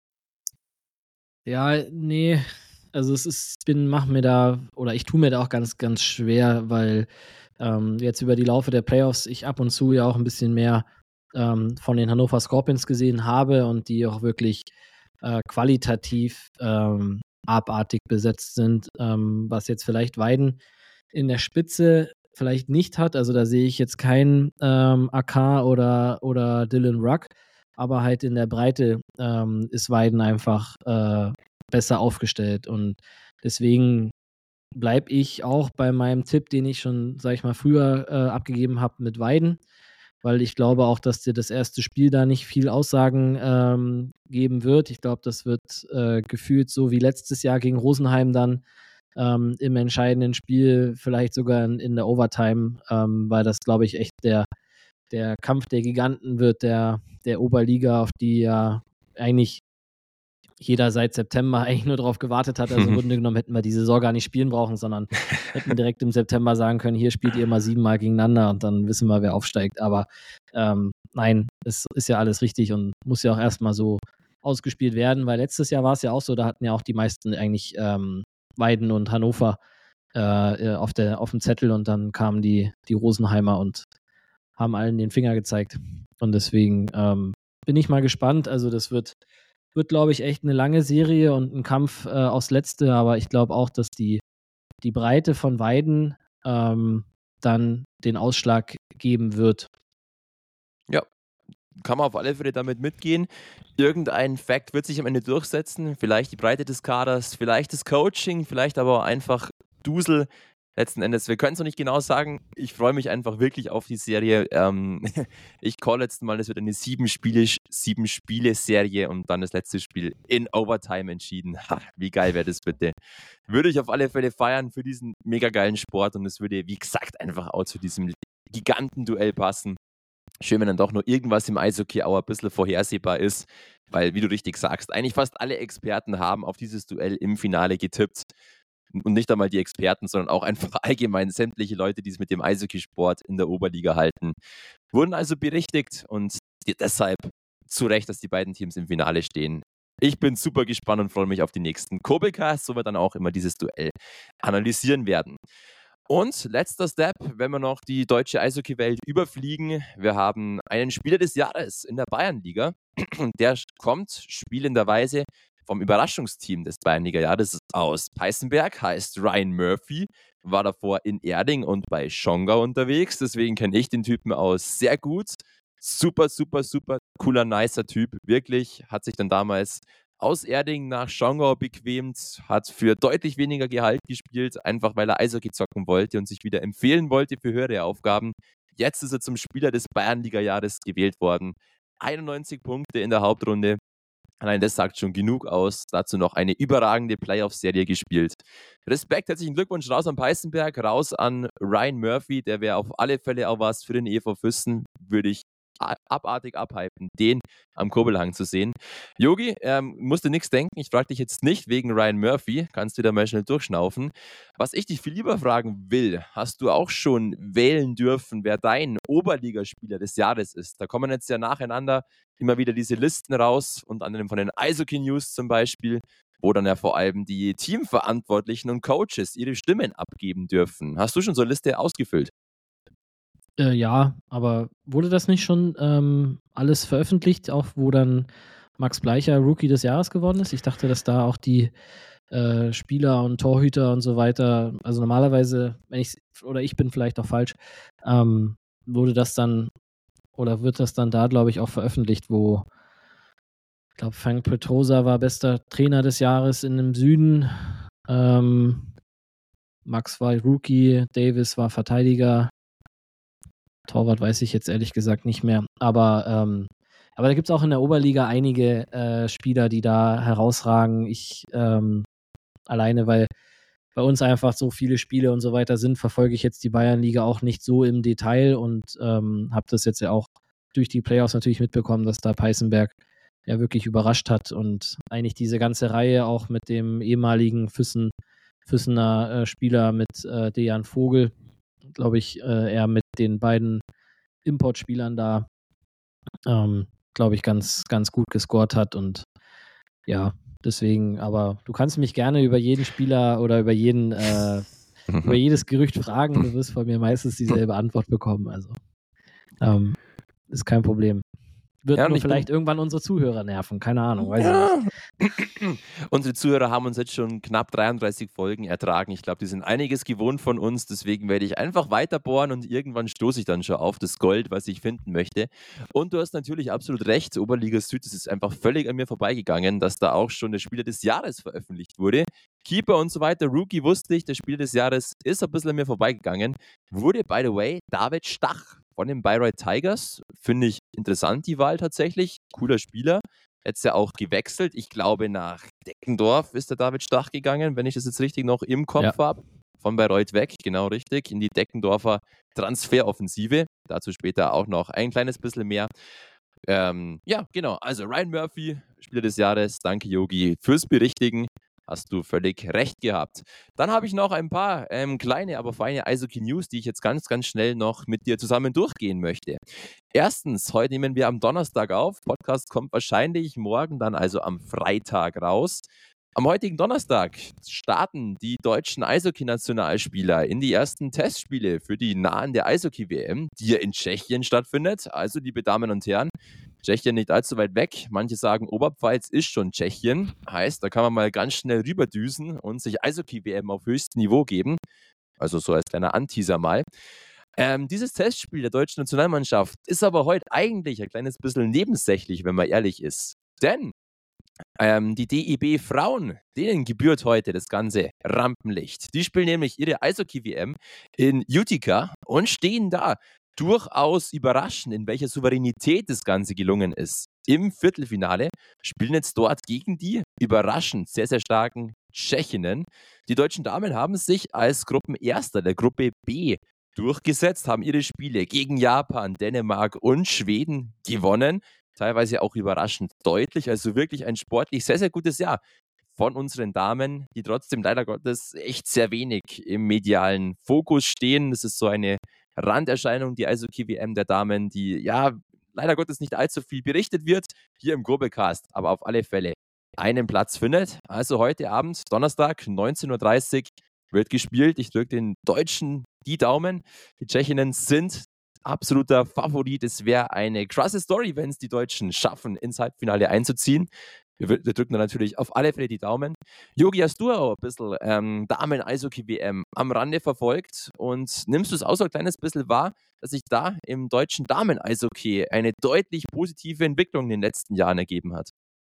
Ja, nee, also ich tue mir da auch ganz, ganz schwer, weil jetzt über die Laufe der Playoffs ich ab und zu ja auch ein bisschen mehr von den Hannover Scorpions gesehen habe und die auch wirklich qualitativ abartig besetzt sind, was jetzt vielleicht Weiden in der Spitze vielleicht nicht hat. Also da sehe ich jetzt keinen AK oder Dylan Ruck, aber halt in der Breite ist Weiden einfach besser aufgestellt. Und deswegen bleibe ich auch bei meinem Tipp, den ich schon, sag ich mal, früher abgegeben habe mit Weiden, weil ich glaube auch, dass dir das erste Spiel da nicht viel Aussagen geben wird. Ich glaube, das wird gefühlt so wie letztes Jahr gegen Rosenheim dann im entscheidenden Spiel, vielleicht sogar in der Overtime, weil das, glaube ich, echt der Kampf der Giganten wird, der Oberliga, auf die ja eigentlich jeder seit September eigentlich nur darauf gewartet hat. Also im Grunde genommen hätten wir die Saison gar nicht spielen brauchen, sondern hätten direkt im September sagen können, hier spielt ihr mal 7 Mal gegeneinander und dann wissen wir, wer aufsteigt. Aber nein, es ist ja alles richtig und muss ja auch erstmal so ausgespielt werden, weil letztes Jahr war es ja auch so, da hatten ja auch die meisten eigentlich Weiden und Hannover auf dem Zettel und dann kamen die Rosenheimer und haben allen den Finger gezeigt. Und deswegen bin ich mal gespannt. Also das wird glaube ich, echt eine lange Serie und ein Kampf aufs Letzte, aber ich glaube auch, dass die Breite von Weiden dann den Ausschlag geben wird. Ja, kann man auf alle Fälle damit mitgehen. Irgendein Fact wird sich am Ende durchsetzen. Vielleicht die Breite des Kaders, vielleicht das Coaching, vielleicht aber auch einfach Dusel. Letzten Endes, wir können es noch nicht genau sagen. Ich freue mich einfach wirklich auf die Serie. Ich call jetzt mal, es wird eine 7-Spiele-Serie und dann das letzte Spiel in Overtime entschieden. Ha, wie geil wäre das bitte? Würde ich auf alle Fälle feiern für diesen mega geilen Sport und es würde, wie gesagt, einfach auch zu diesem Gigantenduell passen. Schön, wenn dann doch nur irgendwas im Eishockey auch ein bisschen vorhersehbar ist, weil, wie du richtig sagst, eigentlich fast alle Experten haben auf dieses Duell im Finale getippt. Und nicht einmal die Experten, sondern auch einfach allgemein sämtliche Leute, die es mit dem Eishockeysport in der Oberliga halten, wurden also berichtigt und deshalb zu Recht, dass die beiden Teams im Finale stehen. Ich bin super gespannt und freue mich auf die nächsten Kobecasts, wo wir dann auch immer dieses Duell analysieren werden. Und letzter Step, wenn wir noch die deutsche Eishockey-Welt überfliegen. Wir haben einen Spieler des Jahres in der Bayernliga und der kommt spielenderweise vom Überraschungsteam des Bayernliga-Jahres aus Peißenberg, heißt Ryan Murphy, war davor in Erding und bei Schongau unterwegs, deswegen kenne ich den Typen aus sehr gut. Super, super, super cooler, nicer Typ, wirklich, hat sich dann damals aus Erding nach Schongau bequemt, hat für deutlich weniger Gehalt gespielt, einfach weil er Eishockey zocken wollte und sich wieder empfehlen wollte für höhere Aufgaben. Jetzt ist er zum Spieler des Bayernliga-Jahres gewählt worden. 91 Punkte in der Hauptrunde. Allein das sagt schon genug aus. Dazu noch eine überragende Playoff-Serie gespielt. Respekt, herzlichen Glückwunsch raus an Peißenberg, raus an Ryan Murphy. Der wäre auf alle Fälle auch was für den EV Füssen. Würde ich abartig abhypen, den am Kurbelhang zu sehen. Yogi, musst du nichts denken. Ich frage dich jetzt nicht wegen Ryan Murphy. Kannst du da mal schnell durchschnaufen. Was ich dich viel lieber fragen will, hast du auch schon wählen dürfen, wer dein Oberligaspieler des Jahres ist? Da kommen jetzt ja nacheinander immer wieder diese Listen raus, unter anderem von den Eishockey News zum Beispiel, wo dann ja vor allem die Teamverantwortlichen und Coaches ihre Stimmen abgeben dürfen. Hast du schon so eine Liste ausgefüllt? Ja, aber wurde das nicht schon alles veröffentlicht, auch wo dann Max Bleicher Rookie des Jahres geworden ist? Ich dachte, dass da auch die Spieler und Torhüter und so weiter, also normalerweise, ich bin vielleicht auch falsch, wurde das dann oder wird das dann da, glaube ich, auch veröffentlicht, wo ich glaube, Frank Petrosa war bester Trainer des Jahres in dem Süden, Max war Rookie, Davis war Verteidiger, Torwart weiß ich jetzt ehrlich gesagt nicht mehr. Aber da gibt es auch in der Oberliga einige Spieler, die da herausragen. Alleine, weil bei uns einfach so viele Spiele und so weiter sind, verfolge ich jetzt die Bayernliga auch nicht so im Detail und habe das jetzt ja auch durch die Playoffs natürlich mitbekommen, dass da Peißenberg ja wirklich überrascht hat und eigentlich diese ganze Reihe auch mit dem ehemaligen Füssener Spieler mit Dejan Vogel, glaube ich, er mit den beiden Importspielern da, glaube ich, ganz, ganz gut gescored hat und ja, deswegen, aber du kannst mich gerne über jeden Spieler oder über jedes Gerücht fragen, du wirst von mir meistens dieselbe Antwort bekommen, also ist kein Problem. Wird Ja, nur vielleicht irgendwann unsere Zuhörer nerven, keine Ahnung, weiß ich nicht. Unsere Zuhörer haben uns jetzt schon knapp 33 Folgen ertragen. Ich glaube, die sind einiges gewohnt von uns, deswegen werde ich einfach weiter bohren und irgendwann stoße ich dann schon auf das Gold, was ich finden möchte. Und du hast natürlich absolut recht, Oberliga Süd, das ist einfach völlig an mir vorbeigegangen, dass da auch schon der Spieler des Jahres veröffentlicht wurde. Keeper und so weiter, Rookie wusste ich, der Spieler des Jahres ist ein bisschen an mir vorbeigegangen. Wurde, by the way, David Stach von den Bayreuth Tigers. Finde ich interessant, die Wahl tatsächlich. Cooler Spieler. Jetzt ja auch gewechselt. Ich glaube, nach Deckendorf ist der David Stach gegangen, wenn ich das jetzt richtig noch im Kopf habe. Von Bayreuth weg, genau richtig, in die Deckendorfer Transferoffensive. Dazu später auch noch ein kleines bisschen mehr. Ja, genau. Also Ryan Murphy, Spieler des Jahres. Danke, Yogi, fürs Berichtigen. Hast du völlig recht gehabt. Dann habe ich noch ein paar kleine, aber feine Eishockey-News, die ich jetzt ganz, ganz schnell noch mit dir zusammen durchgehen möchte. Erstens, heute nehmen wir am Donnerstag auf. Podcast kommt wahrscheinlich morgen dann, also am Freitag raus. Am heutigen Donnerstag starten die deutschen Eishockey-Nationalspieler in die ersten Testspiele für die Nahen der Eishockey-WM, die ja in Tschechien stattfindet. Also, liebe Damen und Herren, Tschechien nicht allzu weit weg. Manche sagen, Oberpfalz ist schon Tschechien. Heißt, da kann man mal ganz schnell rüberdüsen und sich Eishockey-WM auf höchstem Niveau geben. Also so als kleiner Anteaser mal. Dieses Testspiel der deutschen Nationalmannschaft ist aber heute eigentlich ein kleines bisschen nebensächlich, wenn man ehrlich ist. Denn die DEB Frauen, denen gebührt heute das ganze Rampenlicht. Die spielen nämlich ihre Eishockey-WM in Utica und stehen da durchaus überraschend, in welcher Souveränität das Ganze gelungen ist. Im Viertelfinale spielen jetzt dort gegen die überraschend sehr, sehr starken Tschechinnen. Die deutschen Damen haben sich als Gruppenerster der Gruppe B durchgesetzt, haben ihre Spiele gegen Japan, Dänemark und Schweden gewonnen. Teilweise auch überraschend deutlich. Also wirklich ein sportlich sehr, sehr gutes Jahr von unseren Damen, die trotzdem leider Gottes echt sehr wenig im medialen Fokus stehen. Das ist so eine Randerscheinung, die Eishockey-WM der Damen, die ja leider Gottes nicht allzu viel berichtet wird, hier im Grobecast, aber auf alle Fälle einen Platz findet. Also heute Abend, Donnerstag, 19:30 Uhr wird gespielt. Ich drücke den Deutschen die Daumen. Die Tschechinnen sind absoluter Favorit. Es wäre eine krasse Story, wenn es die Deutschen schaffen, ins Halbfinale einzuziehen. Wir drücken da natürlich auf alle Fälle die Daumen. Yogi, hast du auch ein bisschen Damen-Eishockey-WM am Rande verfolgt und nimmst du es auch so ein kleines bisschen wahr, dass sich da im deutschen Damen-Eishockey eine deutlich positive Entwicklung in den letzten Jahren ergeben hat?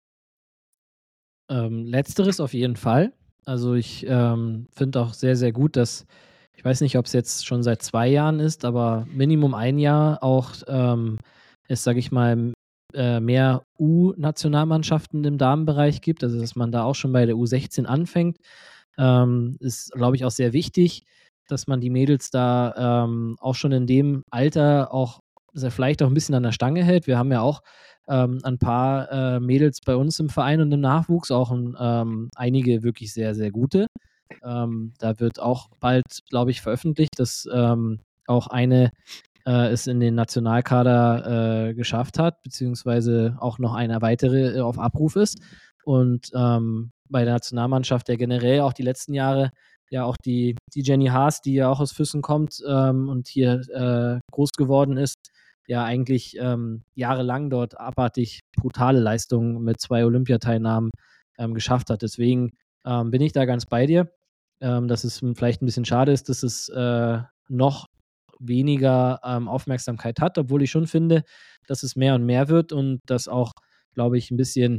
Letzteres auf jeden Fall. Also ich finde auch sehr, sehr gut, dass, ich weiß nicht, ob es jetzt schon seit 2 Jahren ist, aber Minimum ein Jahr auch es, sage ich mal, mehr U-Nationalmannschaften im Damenbereich gibt. Also dass man da auch schon bei der U16 anfängt. Ist, glaube ich, auch sehr wichtig, dass man die Mädels da auch schon in dem Alter auch vielleicht auch ein bisschen an der Stange hält. Wir haben ja auch ein paar Mädels bei uns im Verein und im Nachwuchs, auch einige wirklich sehr, sehr gute. Da wird auch bald, glaube ich, veröffentlicht, dass auch eine es in den Nationalkader geschafft hat, beziehungsweise auch noch eine weitere auf Abruf ist. Und bei der Nationalmannschaft ja generell auch die letzten Jahre ja auch die Jenny Haas, die ja auch aus Füssen kommt und hier groß geworden ist, ja eigentlich jahrelang dort abartig brutale Leistungen mit 2 Olympiateilnahmen geschafft hat. Deswegen bin ich da ganz bei dir, dass es vielleicht ein bisschen schade ist, dass es noch weniger Aufmerksamkeit hat, obwohl ich schon finde, dass es mehr und mehr wird und dass auch, glaube ich, ein bisschen,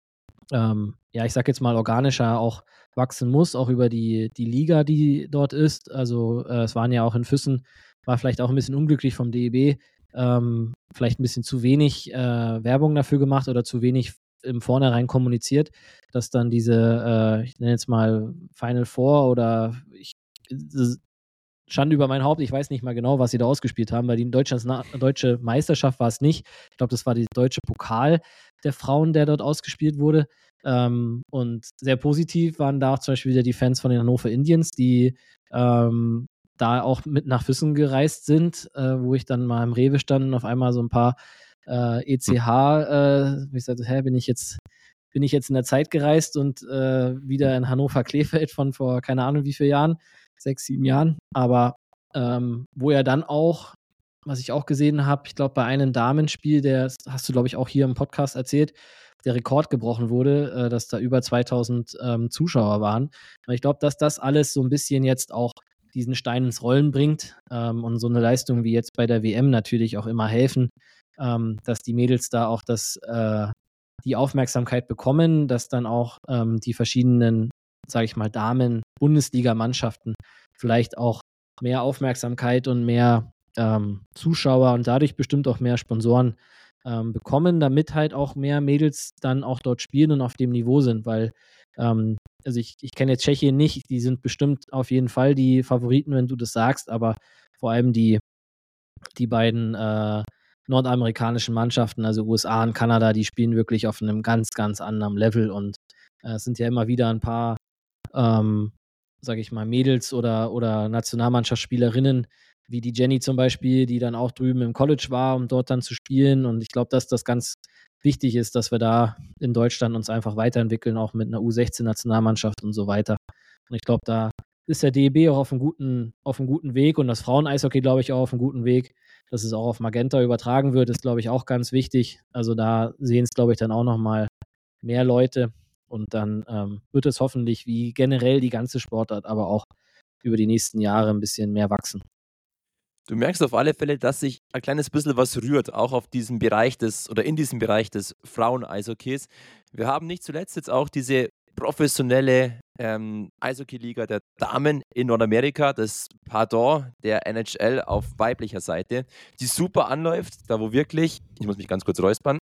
ja, ich sag jetzt mal, organischer auch wachsen muss, auch über die Liga, die dort ist. Also es waren ja auch in Füssen, war vielleicht auch ein bisschen unglücklich vom DEB, vielleicht ein bisschen zu wenig Werbung dafür gemacht oder zu wenig im Vornherein kommuniziert, dass dann diese, ich nenne jetzt mal Final Four oder Schande über mein Haupt, ich weiß nicht mal genau, was sie da ausgespielt haben, weil die deutsche Meisterschaft war es nicht. Ich glaube, das war der deutsche Pokal der Frauen, der dort ausgespielt wurde. Und sehr positiv waren da auch zum Beispiel wieder die Fans von den Hannover Indians, die da auch mit nach Füssen gereist sind, wo ich dann mal im Rewe stand und auf einmal so ein paar ECH, ich sagte, bin ich jetzt in der Zeit gereist und wieder in Hannover-Klefeld von vor keine Ahnung wie vielen Jahren, 6, 7 Jahren, aber wo er dann auch, was ich auch gesehen habe, ich glaube bei einem Damenspiel, das hast du glaube ich auch hier im Podcast erzählt, der Rekord gebrochen wurde, dass da über 2000 Zuschauer waren. Und ich glaube, dass das alles so ein bisschen jetzt auch diesen Stein ins Rollen bringt und so eine Leistung wie jetzt bei der WM natürlich auch immer helfen, dass die Mädels da auch die Aufmerksamkeit bekommen, dass dann auch die verschiedenen, sage ich mal, Damen-Bundesliga-Mannschaften vielleicht auch mehr Aufmerksamkeit und mehr Zuschauer und dadurch bestimmt auch mehr Sponsoren bekommen, damit halt auch mehr Mädels dann auch dort spielen und auf dem Niveau sind, weil also ich kenne jetzt Tschechien nicht, die sind bestimmt auf jeden Fall die Favoriten, wenn du das sagst, aber vor allem die beiden nordamerikanischen Mannschaften, also USA und Kanada, die spielen wirklich auf einem ganz, ganz anderen Level und es sind ja immer wieder ein paar, sage ich mal, Mädels oder Nationalmannschaftsspielerinnen, wie die Jenny zum Beispiel, die dann auch drüben im College war, um dort dann zu spielen. Und ich glaube, dass das ganz wichtig ist, dass wir da in Deutschland uns einfach weiterentwickeln, auch mit einer U16-Nationalmannschaft und so weiter. Und ich glaube, da ist der DEB auch auf einem guten Weg und das Frauen-Eishockey, glaube ich, auch auf einem guten Weg. Dass es auch auf Magenta übertragen wird, ist, glaube ich, auch ganz wichtig. Also da sehen es, glaube ich, dann auch nochmal mehr Leute. Und dann wird es hoffentlich wie generell die ganze Sportart, aber auch über die nächsten Jahre ein bisschen mehr wachsen. Du merkst auf alle Fälle, dass sich ein kleines bisschen was rührt, auch auf diesem Bereich in diesem Bereich des Frauen-Eishockeys. Wir haben nicht zuletzt jetzt auch diese professionelle Eishockey-Liga der Damen in Nordamerika, das Pardon der NHL auf weiblicher Seite, die super anläuft, da wo wirklich, ich muss mich ganz kurz räuspern,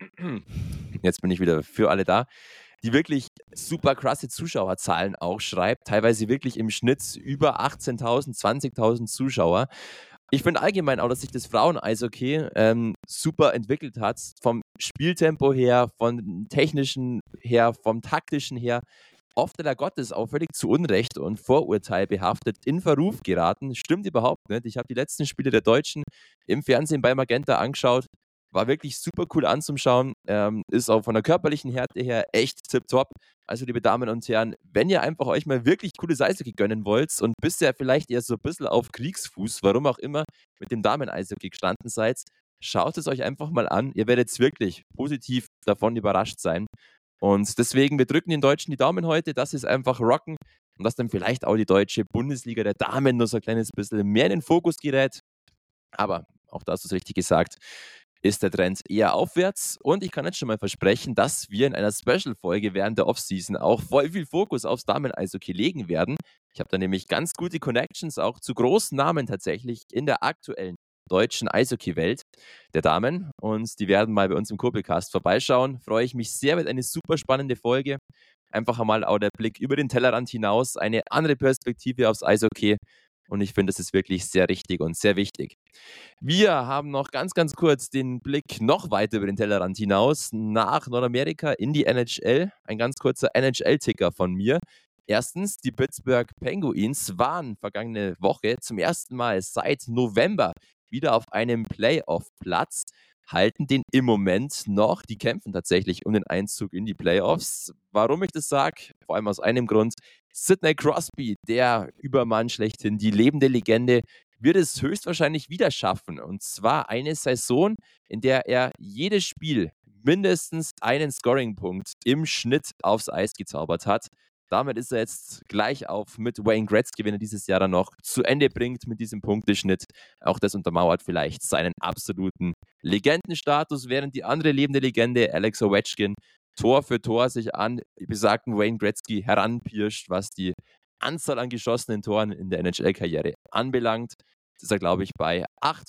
jetzt bin ich wieder für alle da, die wirklich super krasse Zuschauerzahlen auch schreibt, teilweise wirklich im Schnitt über 18.000, 20.000 Zuschauer. Ich finde allgemein auch, dass sich das Frauen-Eishockey super entwickelt hat, vom Spieltempo her, vom technischen her, vom taktischen her. Oft leider Gottes auch völlig zu Unrecht und Vorurteil behaftet in Verruf geraten. Stimmt überhaupt nicht. Ich habe die letzten Spiele der Deutschen im Fernsehen bei Magenta angeschaut. War wirklich super cool anzuschauen. Ist auch von der körperlichen Härte her echt tipptopp. Also, liebe Damen und Herren, wenn ihr einfach euch mal wirklich cooles Eishockey gönnen wollt und bisher vielleicht eher so ein bisschen auf Kriegsfuß, warum auch immer, mit dem Damen-Eishockey gestanden seid, schaut es euch einfach mal an. Ihr werdet wirklich positiv davon überrascht sein. Und deswegen, wir drücken den Deutschen die Daumen heute, dass sie es einfach rocken und dass dann vielleicht auch die deutsche Bundesliga der Damen nur so ein kleines bisschen mehr in den Fokus gerät. Aber auch da hast du es richtig gesagt, ist der Trend eher aufwärts. Und ich kann jetzt schon mal versprechen, dass wir in einer Special-Folge während der Offseason auch voll viel Fokus aufs Damen-Eishockey legen werden. Ich habe da nämlich ganz gute Connections auch zu großen Namen tatsächlich in der aktuellen deutschen Eishockey-Welt der Damen. Und die werden mal bei uns im Kurbelcast vorbeischauen. Freue ich mich sehr, mit eine super spannende Folge. Einfach einmal auch der Blick über den Tellerrand hinaus, eine andere Perspektive aufs Eishockey. Und ich finde, das ist wirklich sehr richtig und sehr wichtig. Wir haben noch ganz, ganz kurz den Blick noch weiter über den Tellerrand hinaus nach Nordamerika in die NHL. Ein ganz kurzer NHL-Ticker von mir. Erstens, die Pittsburgh Penguins waren vergangene Woche zum ersten Mal seit November wieder auf einem Playoff-Platz, halten den im Moment noch. Die kämpfen tatsächlich um den Einzug in die Playoffs. Warum ich das sage? Vor allem aus einem Grund. Sidney Crosby, der Übermann schlechthin, die lebende Legende, wird es höchstwahrscheinlich wieder schaffen. Und zwar eine Saison, in der er jedes Spiel mindestens einen Scoring-Punkt im Schnitt aufs Eis gezaubert hat. Damit ist er jetzt gleich auf mit Wayne Gretzky, wenn er dieses Jahr dann noch zu Ende bringt mit diesem Punkteschnitt. Auch das untermauert vielleicht seinen absoluten Legendenstatus, während die andere lebende Legende, Alex Ovechkin, Tor für Tor sich an besagten Wayne Gretzky heranpirscht, was die Anzahl an geschossenen Toren in der NHL-Karriere anbelangt. Das ist er, glaube ich, bei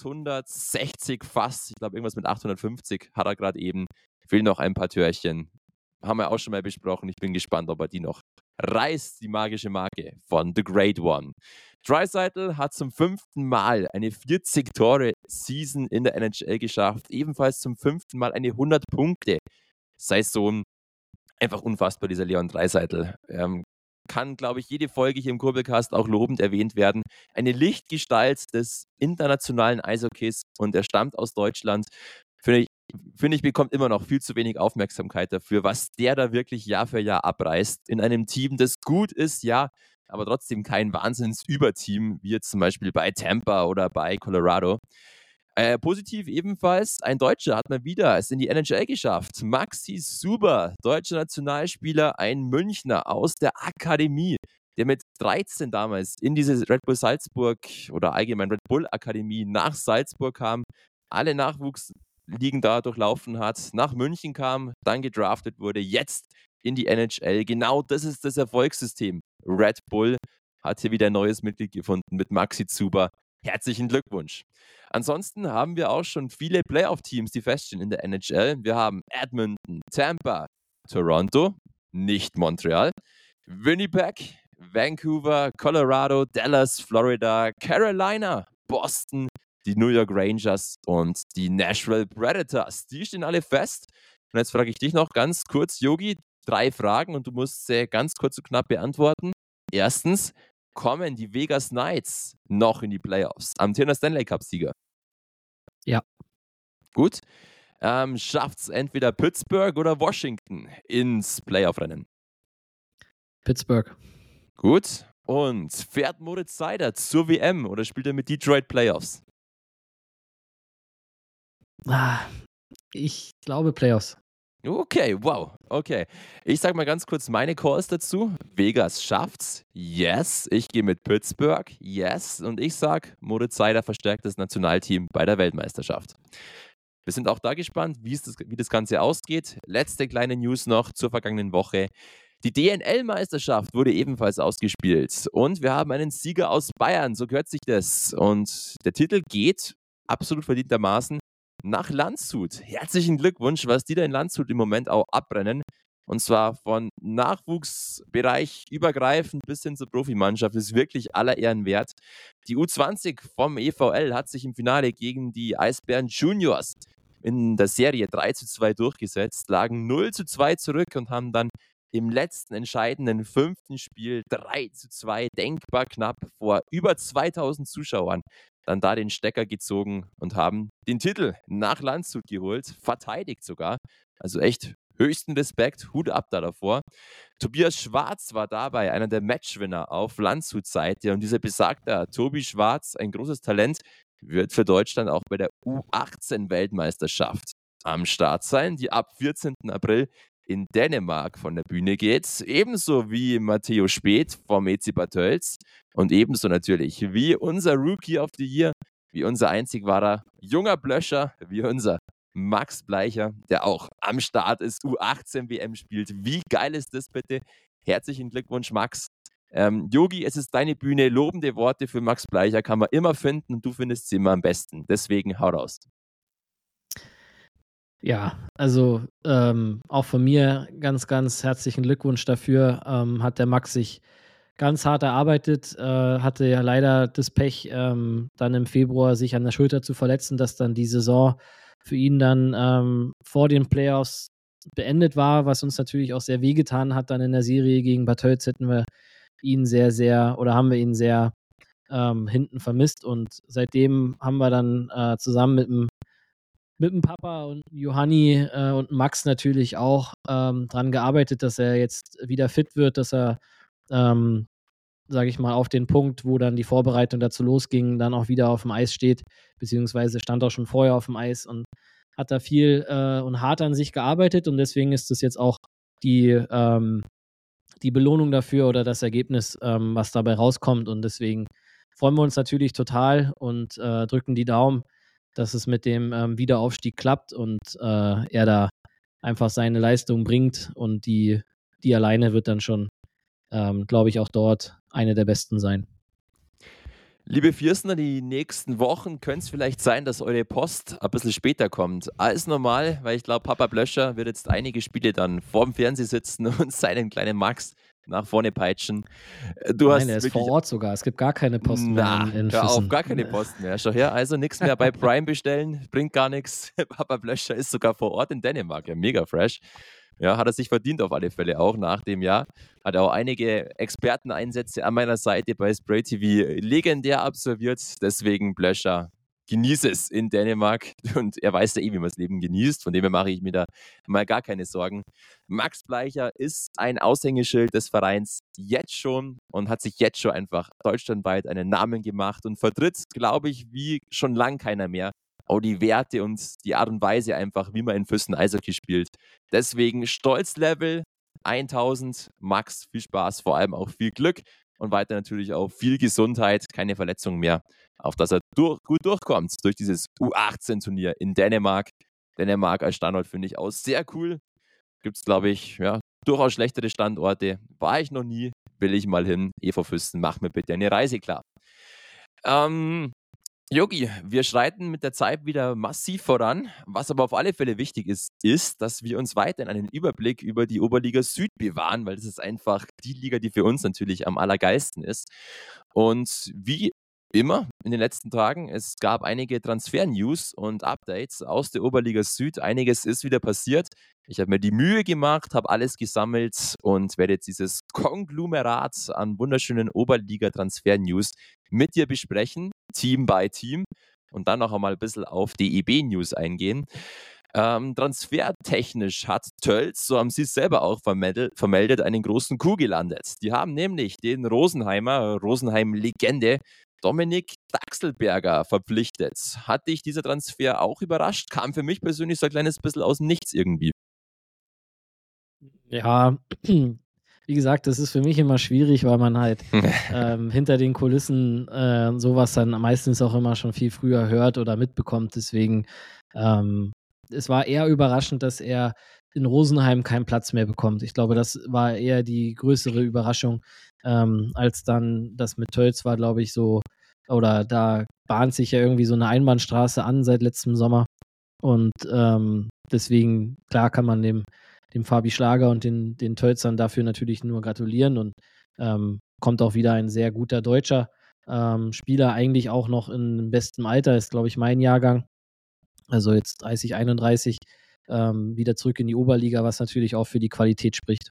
860 fast. Ich glaube, irgendwas mit 850 hat er gerade eben. Fehlen noch ein paar Türchen. Haben wir auch schon mal besprochen. Ich bin gespannt, ob er die noch reißt, die magische Marke von The Great One. Draisaitl hat zum 5. Mal eine 40-Tore-Season in der NHL geschafft. Ebenfalls zum 5. Mal eine 100-Punkte-Saison. Einfach unfassbar, dieser Leon Draisaitl. Kann, glaube ich, jede Folge hier im Kurbelcast auch lobend erwähnt werden. Eine Lichtgestalt des internationalen Eishockeys und er stammt aus Deutschland. Finde ich, bekommt immer noch viel zu wenig Aufmerksamkeit dafür, was der da wirklich Jahr für Jahr abreißt. In einem Team, das gut ist, ja, aber trotzdem kein Wahnsinns-Überteam, wie jetzt zum Beispiel bei Tampa oder bei Colorado. Positiv ebenfalls, ein Deutscher hat mal wieder es in die NHL geschafft. Maxi Suber, deutscher Nationalspieler, ein Münchner aus der Akademie, der mit 13 damals in diese Red Bull Salzburg oder allgemein Red Bull Akademie nach Salzburg kam, alle Nachwuchsligen da durchlaufen hat, nach München kam, dann gedraftet wurde, jetzt in die NHL. Genau das ist das Erfolgssystem. Red Bull hat hier wieder ein neues Mitglied gefunden mit Maxi Zuber. Herzlichen Glückwunsch. Ansonsten haben wir auch schon viele Playoff-Teams, die feststehen in der NHL. Wir haben Edmonton, Tampa, Toronto, nicht Montreal, Winnipeg, Vancouver, Colorado, Dallas, Florida, Carolina, Boston, die New York Rangers und die Nashville Predators. Die stehen alle fest. Und jetzt frage ich dich noch ganz kurz, Yogi, 3 Fragen und du musst sie ganz kurz und knapp beantworten. Erstens, kommen die Vegas Knights noch in die Playoffs? Amtierender Stanley Cup-Sieger. Ja. Gut. Schafft es entweder Pittsburgh oder Washington ins Playoff-Rennen? Pittsburgh. Gut. Und fährt Moritz Seider zur WM oder spielt er mit Detroit Playoffs? Ich glaube Playoffs. Okay, wow. Okay. Ich sage mal ganz kurz meine Calls dazu. Vegas schafft's. Yes. Ich gehe mit Pittsburgh. Yes. Und ich sage, Moritz Seider verstärkt das Nationalteam bei der Weltmeisterschaft. Wir sind auch da gespannt, wie das Ganze ausgeht. Letzte kleine News noch zur vergangenen Woche. Die DNL-Meisterschaft wurde ebenfalls ausgespielt. Und wir haben einen Sieger aus Bayern, so gehört sich das. Und der Titel geht, absolut verdientermaßen, nach Landshut. Herzlichen Glückwunsch, was die da in Landshut im Moment auch abbrennen. Und zwar von Nachwuchsbereich übergreifend bis hin zur Profimannschaft ist wirklich aller Ehren wert. Die U20 vom EVL hat sich im Finale gegen die Eisbären Juniors in der Serie 3:2 durchgesetzt, lagen 0:2 zurück und haben dann im letzten entscheidenden 5. Spiel 3:2 denkbar knapp vor über 2000 Zuschauern dann da den Stecker gezogen und haben den Titel nach Landshut geholt, verteidigt sogar. Also echt höchsten Respekt, Hut ab da davor. Tobias Schwarz war dabei einer der Matchwinner auf Landshut-Seite und dieser besagte Tobi Schwarz, ein großes Talent, wird für Deutschland auch bei der U18-Weltmeisterschaft am Start sein, die ab 14. April in Dänemark von der Bühne geht. Ebenso wie Matteo Speth vom EC Bad Tölz und ebenso natürlich wie unser Rookie of the Year, wie unser einzig wahrer junger Blöscher, wie unser Max Bleicher, der auch am Start ist, U18-WM spielt. Wie geil ist das bitte? Herzlichen Glückwunsch, Max. Yogi, es ist deine Bühne. Lobende Worte für Max Bleicher kann man immer finden und du findest sie immer am besten. Deswegen hau raus. Ja, also auch von mir ganz, ganz herzlichen Glückwunsch dafür. Hat der Max sich ganz hart erarbeitet, hatte ja leider das Pech, dann im Februar sich an der Schulter zu verletzen, dass dann die Saison für ihn dann vor den Playoffs beendet war, was uns natürlich auch sehr wehgetan hat. Dann in der Serie gegen Bad Tölz hätten wir ihn haben wir ihn sehr hinten vermisst und seitdem haben wir dann zusammen mit dem Papa und Johanni und Max natürlich auch dran gearbeitet, dass er jetzt wieder fit wird, dass er, sage ich mal, auf den Punkt, wo dann die Vorbereitung dazu losging, dann auch wieder auf dem Eis steht, beziehungsweise stand auch schon vorher auf dem Eis und hat da viel und hart an sich gearbeitet und deswegen ist das jetzt auch die Belohnung dafür oder das Ergebnis, was dabei rauskommt und deswegen freuen wir uns natürlich total und drücken die Daumen, dass es mit dem Wiederaufstieg klappt und er da einfach seine Leistung bringt und die alleine wird dann schon, glaube ich, auch dort eine der besten sein. Liebe Vierstner, die nächsten Wochen könnte es vielleicht sein, dass eure Post ein bisschen später kommt. Alles normal, weil ich glaube, Papa Blöscher wird jetzt einige Spiele dann vorm Fernseher sitzen und seinen kleinen Max nach vorne peitschen. Nein, er ist vor Ort sogar. Es gibt gar keine Post mehr in hör Füssen. auf, gar keine Post mehr. Schau her, also nichts mehr bei Prime bestellen, bringt gar nichts. Papa Blöscher ist sogar vor Ort in Dänemark. Ja, mega fresh. Ja, hat er sich verdient auf alle Fälle auch nach dem Jahr. Hat auch einige Experteneinsätze an meiner Seite bei Spray TV legendär absolviert. Deswegen Blöscher, genieße es in Dänemark. Und er weiß ja eh, wie man das Leben genießt. Von dem her mache ich mir da mal gar keine Sorgen. Max Bleicher ist ein Aushängeschild des Vereins jetzt schon und hat sich jetzt schon einfach deutschlandweit einen Namen gemacht und vertritt, glaube ich, wie schon lang keiner mehr auch die Werte und die Art und Weise einfach, wie man in Füssen Eishockey spielt. Deswegen Stolzlevel 1000, Max, viel Spaß, vor allem auch viel Glück und weiter natürlich auch viel Gesundheit, keine Verletzungen mehr, auf dass er gut durchkommt durch dieses U18-Turnier in Dänemark. Dänemark als Standort finde ich auch sehr cool. Gibt es, glaube ich, ja, durchaus schlechtere Standorte. War ich noch nie, will ich mal hin. EV Füssen, mach mir bitte eine Reise klar. Yogi, wir schreiten mit der Zeit wieder massiv voran. Was aber auf alle Fälle wichtig ist, dass wir uns weiterhin einen Überblick über die Oberliga Süd bewahren, weil das ist einfach die Liga, die für uns natürlich am allergeilsten ist. Und wie immer in den letzten Tagen. Es gab einige Transfer-News und Updates aus der Oberliga Süd. Einiges ist wieder passiert. Ich habe mir die Mühe gemacht, habe alles gesammelt und werde jetzt dieses Konglomerat an wunderschönen Oberliga-Transfer-News mit dir besprechen, Team by Team, und dann noch einmal ein bisschen auf DEB-News eingehen. Transfertechnisch hat Tölz, so haben sie es selber auch vermeldet, einen großen Coup gelandet. Die haben nämlich den Rosenheim-Legende, Dominik Daxelberger verpflichtet. Hat dich dieser Transfer auch überrascht? Kam für mich persönlich so ein kleines bisschen aus dem Nichts irgendwie. Ja, wie gesagt, das ist für mich immer schwierig, weil man halt hinter den Kulissen sowas dann meistens auch immer schon viel früher hört oder mitbekommt. Deswegen, es war eher überraschend, dass er in Rosenheim keinen Platz mehr bekommt. Ich glaube, das war eher die größere Überraschung, als dann das mit Tölz war, glaube ich, so, oder da bahnt sich ja irgendwie so eine Einbahnstraße an seit letztem Sommer. Und deswegen, klar, kann man dem Fabi Schlager und den Tölzern dafür natürlich nur gratulieren und kommt auch wieder ein sehr guter deutscher Spieler, eigentlich auch noch in bestem Alter, ist, glaube ich, mein Jahrgang, also jetzt 30, 31, wieder zurück in die Oberliga, was natürlich auch für die Qualität spricht.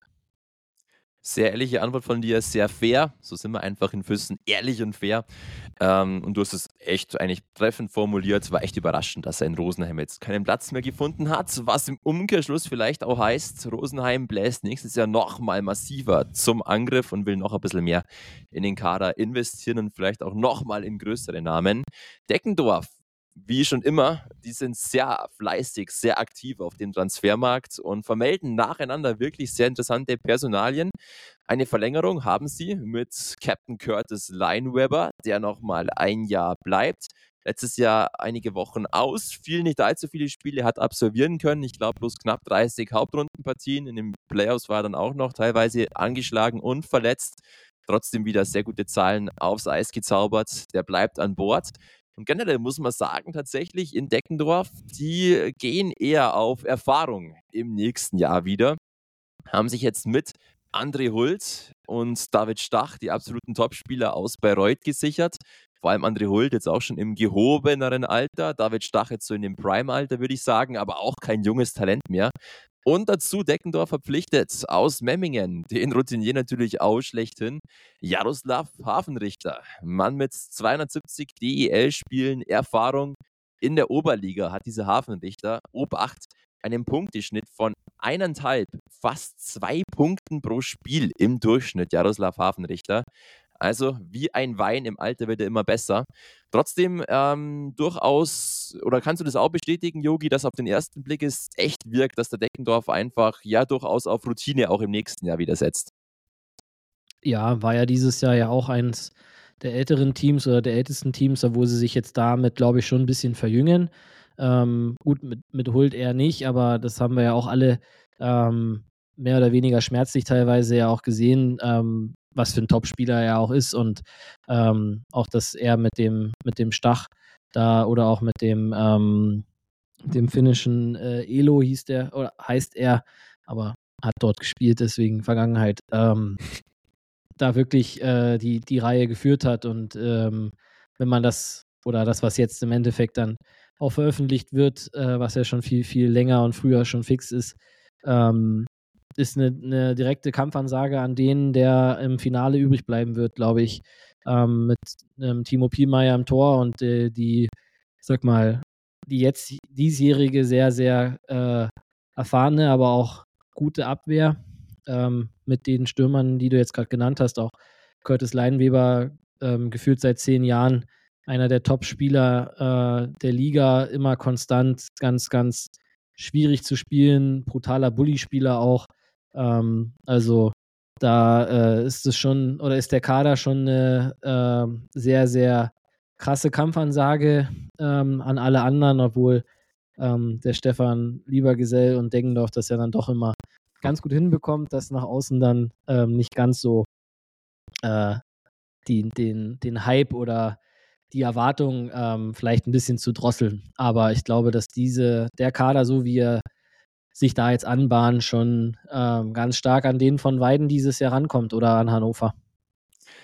Sehr ehrliche Antwort von dir, sehr fair. So sind wir einfach in Füssen, ehrlich und fair. Und du hast es echt eigentlich treffend formuliert. Es war echt überraschend, dass er in Rosenheim jetzt keinen Platz mehr gefunden hat. Was im Umkehrschluss vielleicht auch heißt, Rosenheim bläst nächstes Jahr noch mal massiver zum Angriff und will noch ein bisschen mehr in den Kader investieren und vielleicht auch noch mal in größere Namen. Deckendorf, wie schon immer, die sind sehr fleißig, sehr aktiv auf dem Transfermarkt und vermelden nacheinander wirklich sehr interessante Personalien. Eine Verlängerung haben sie mit Captain Curtis Lineweber, der nochmal ein Jahr bleibt. Letztes Jahr einige Wochen aus, fiel nicht allzu viele Spiele, hat absolvieren können. Ich glaube, bloß knapp 30 Hauptrundenpartien. In den Playoffs war er dann auch noch teilweise angeschlagen und verletzt. Trotzdem wieder sehr gute Zahlen aufs Eis gezaubert. Der bleibt an Bord. Und generell muss man sagen, tatsächlich in Deckendorf, die gehen eher auf Erfahrung im nächsten Jahr wieder. Haben sich jetzt mit André Hult und David Stach die absoluten Topspieler aus Bayreuth gesichert. Vor allem André Hult jetzt auch schon im gehobeneren Alter. David Stach jetzt so in dem Prime-Alter, würde ich sagen, aber auch kein junges Talent mehr. Und dazu Deckendorf verpflichtet aus Memmingen, den Routinier natürlich auch schlechthin, Jaroslav Hafenrichter. Mann mit 270 DEL-Spielen Erfahrung in der Oberliga hat dieser Hafenrichter, Obacht, einen Punkteschnitt von 1,5, fast 2 Punkten pro Spiel im Durchschnitt, Jaroslav Hafenrichter. Also wie ein Wein, im Alter wird er immer besser. Trotzdem durchaus, oder kannst du das auch bestätigen, Yogi, dass auf den ersten Blick es echt wirkt, dass der Deckendorf einfach ja durchaus auf Routine auch im nächsten Jahr wieder setzt? Ja, war ja dieses Jahr ja auch eins der älteren Teams oder der ältesten Teams, obwohl sie sich jetzt damit, glaube ich, schon ein bisschen verjüngen. Gut, mit Hult eher nicht, aber das haben wir ja auch alle mehr oder weniger schmerzlich teilweise ja auch gesehen, was für ein Topspieler er auch ist und auch, dass er mit dem Stach da oder auch mit dem finnischen Elo hieß der oder heißt er, aber hat dort gespielt, deswegen Vergangenheit. Da wirklich die Reihe geführt hat. Und wenn man das oder das, was jetzt im Endeffekt dann auch veröffentlicht wird, was ja schon viel, viel länger und früher schon fix ist eine direkte Kampfansage an den, der im Finale übrig bleiben wird, glaube ich, mit Timo Pielmeier im Tor und ich sag mal, die jetzt diesjährige sehr, sehr erfahrene, aber auch gute Abwehr mit den Stürmern, die du jetzt gerade genannt hast, auch Curtis Leinweber, gefühlt seit 10 Jahren einer der Top-Spieler der Liga, immer konstant, ganz, ganz schwierig zu spielen, brutaler Bully-Spieler auch. Also da ist es schon, oder ist der Kader schon eine sehr, sehr krasse Kampfansage an alle anderen, obwohl der Stefan Liebergesell und Deggendorf das ja dann doch immer ganz gut hinbekommt, das nach außen dann nicht ganz so äh, den Hype oder die Erwartung vielleicht ein bisschen zu drosseln. Aber ich glaube, dass der Kader, so wie er sich da jetzt anbahnt, schon ganz stark an den von Weiden dieses Jahr rankommt oder an Hannover.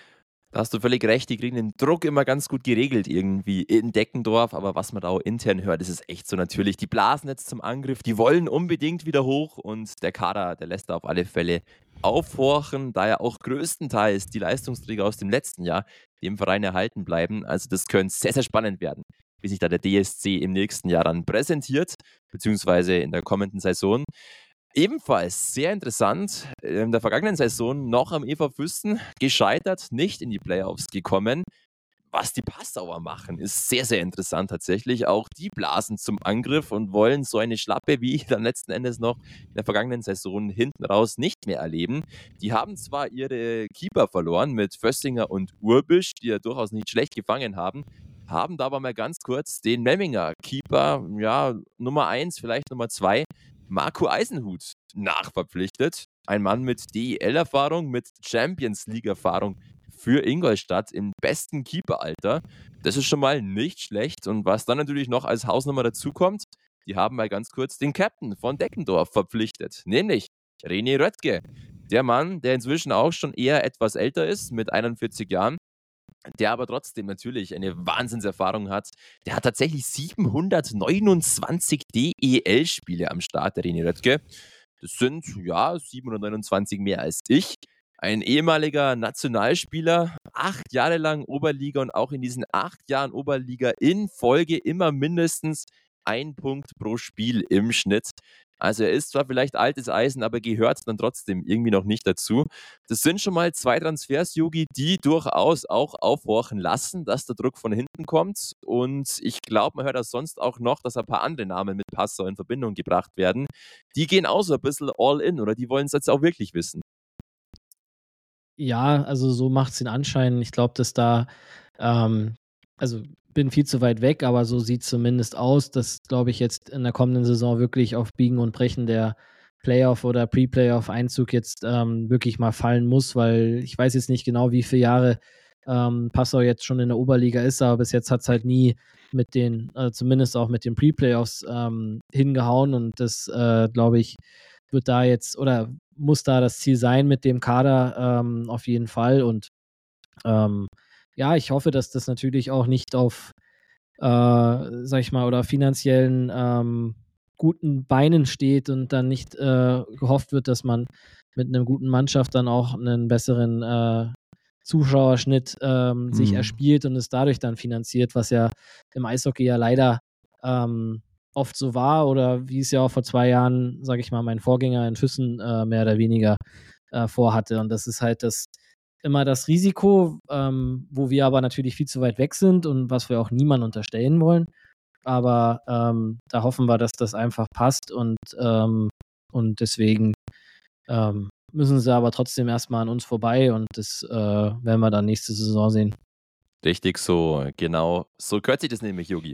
Da hast du völlig recht, die kriegen den Druck immer ganz gut geregelt irgendwie in Deckendorf, aber was man da auch intern hört, ist es echt so natürlich. Die blasen jetzt zum Angriff, die wollen unbedingt wieder hoch und der Kader, der lässt da auf alle Fälle aufhorchen, da ja auch größtenteils die Leistungsträger aus dem letzten Jahr dem Verein erhalten bleiben. Also das könnte sehr, sehr spannend werden, wie sich da der DSC im nächsten Jahr dann präsentiert, beziehungsweise in der kommenden Saison. Ebenfalls sehr interessant, in der vergangenen Saison noch am EV Füssen gescheitert, nicht in die Playoffs gekommen. Was die Passauer machen, ist sehr, sehr interessant tatsächlich. Auch die blasen zum Angriff und wollen so eine Schlappe wie dann letzten Endes noch in der vergangenen Saison hinten raus nicht mehr erleben. Die haben zwar ihre Keeper verloren mit Fössinger und Urbisch, die ja durchaus nicht schlecht gefangen haben da aber mal ganz kurz den Memminger Keeper, ja, Nummer 1, vielleicht Nummer 2, Marco Eisenhut nachverpflichtet. Ein Mann mit DEL-Erfahrung, mit Champions League-Erfahrung für Ingolstadt im besten Keeperalter. Das ist schon mal nicht schlecht. Und was dann natürlich noch als Hausnummer dazukommt, die haben mal ganz kurz den Captain von Deckendorf verpflichtet, nämlich René Röttge. Der Mann, der inzwischen auch schon eher etwas älter ist, mit 41 Jahren, der aber trotzdem natürlich eine Wahnsinnserfahrung hat. Der hat tatsächlich 729 DEL-Spiele am Start, der René Röttge. Das sind, ja, 729 mehr als ich. Ein ehemaliger Nationalspieler, 8 Jahre lang Oberliga und auch in diesen 8 Jahren Oberliga in Folge immer mindestens 1 Punkt pro Spiel im Schnitt. Also er ist zwar vielleicht altes Eisen, aber gehört dann trotzdem irgendwie noch nicht dazu. Das sind schon mal 2 Transfers, Yogi, die durchaus auch aufhorchen lassen, dass der Druck von hinten kommt. Und ich glaube, man hört das sonst auch noch, dass ein paar andere Namen mit Passau in Verbindung gebracht werden. Die gehen auch so ein bisschen all in oder die wollen es jetzt auch wirklich wissen. Ja, also so macht es den Anschein. Ich glaube, dass da, also bin viel zu weit weg, aber so sieht es zumindest aus, dass, glaube ich, jetzt in der kommenden Saison wirklich auf Biegen und Brechen der Playoff- oder Pre-Playoff-Einzug jetzt wirklich mal fallen muss, weil ich weiß jetzt nicht genau, wie viele Jahre Passau jetzt schon in der Oberliga ist, aber bis jetzt hat es halt nie mit den, zumindest auch mit den Pre-Playoffs hingehauen und das, glaube ich, wird da jetzt oder muss da das Ziel sein mit dem Kader auf jeden Fall. Und ja, ich hoffe, dass das natürlich auch nicht auf, sag ich mal, oder finanziellen guten Beinen steht und dann nicht gehofft wird, dass man mit einem guten Mannschaft dann auch einen besseren Zuschauerschnitt sich erspielt und es dadurch dann finanziert, was ja im Eishockey ja leider oft so war oder wie es ja auch vor 2 Jahren, sage ich mal, mein Vorgänger in Füssen mehr oder weniger vorhatte. Und das ist halt immer das Risiko, wo wir aber natürlich viel zu weit weg sind und was wir auch niemandem unterstellen wollen. Aber da hoffen wir, dass das einfach passt und deswegen müssen sie aber trotzdem erstmal an uns vorbei und das werden wir dann nächste Saison sehen. Richtig so, genau. So gehört sich das nämlich, Yogi.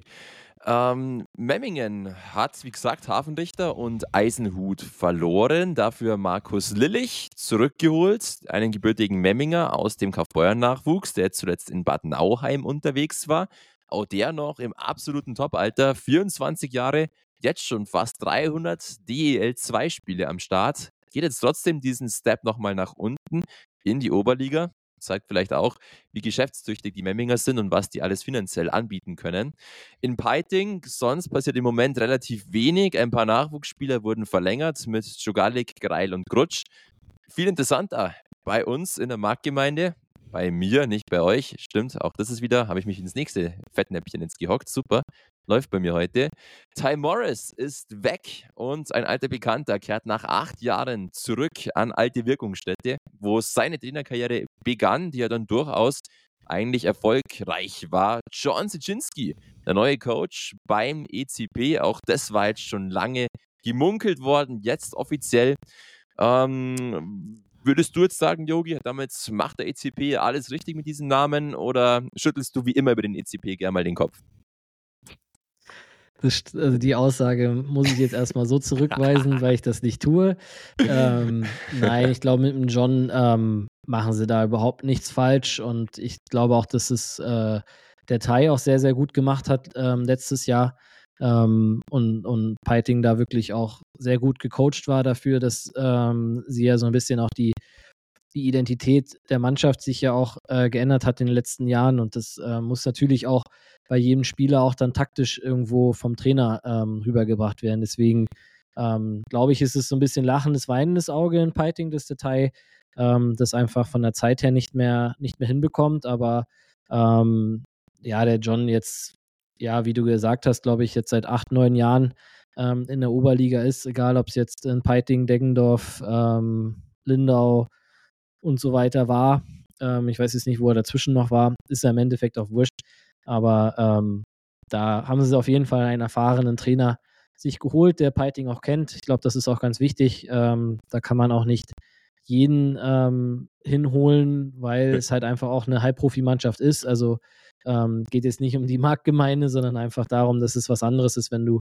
Memmingen hat, wie gesagt, Hafenrichter und Eisenhut verloren. Dafür Markus Lillich zurückgeholt, einen gebürtigen Memminger aus dem Kaufbeuren-Nachwuchs, der zuletzt in Bad Nauheim unterwegs war. Auch der noch im absoluten Top-Alter, 24 Jahre, jetzt schon fast 300 DEL-2-Spiele am Start. Geht jetzt trotzdem diesen Step nochmal nach unten in die Oberliga. Zeigt vielleicht auch, wie geschäftstüchtig die Memminger sind und was die alles finanziell anbieten können. In Peiting sonst passiert im Moment relativ wenig. Ein paar Nachwuchsspieler wurden verlängert mit Jogalik, Greil und Grutsch. Viel interessanter bei uns in der Marktgemeinde, bei mir, nicht bei euch. Stimmt, auch das ist wieder, habe ich mich ins nächste Fettnäpfchen jetzt gehockt. Super, läuft bei mir heute. Ty Morris ist weg und ein alter Bekannter kehrt nach 8 Jahren zurück an alte Wirkungsstätte, wo seine Trainerkarriere begann, die ja dann durchaus eigentlich erfolgreich war. John Sichinski, der neue Coach beim ECP, auch das war jetzt schon lange gemunkelt worden, jetzt offiziell. Würdest du jetzt sagen, Yogi, damit macht der ECP alles richtig mit diesem Namen oder schüttelst du wie immer über den ECP gerne mal den Kopf? Also die Aussage muss ich jetzt erstmal so zurückweisen, weil ich das nicht tue. Nein, ich glaube, mit dem John machen sie da überhaupt nichts falsch und ich glaube auch, dass es der Thai auch sehr, sehr gut gemacht hat letztes Jahr und Peiting da wirklich auch sehr gut gecoacht war dafür, dass sie ja so ein bisschen auch die die Identität der Mannschaft sich ja auch geändert hat in den letzten Jahren und das muss natürlich auch bei jedem Spieler auch dann taktisch irgendwo vom Trainer rübergebracht werden. Deswegen glaube ich, ist es so ein bisschen lachendes, weinendes Auge in Peiting, das Detail, das einfach von der Zeit her nicht mehr hinbekommt. Aber der John jetzt, ja, wie du gesagt hast, glaube ich, jetzt seit 8, 9 Jahren in der Oberliga ist, egal ob es jetzt in Peiting, Deggendorf, Lindau und so weiter war. Ich weiß jetzt nicht, wo er dazwischen noch war, ist ja im Endeffekt auch wurscht. Aber da haben sie auf jeden Fall einen erfahrenen Trainer sich geholt, der Peiting auch kennt. Ich glaube, das ist auch ganz wichtig. Da kann man auch nicht jeden hinholen, weil es halt einfach auch eine Halbprofimannschaft ist. Also geht jetzt nicht um die Marktgemeinde, sondern einfach darum, dass es was anderes ist, wenn du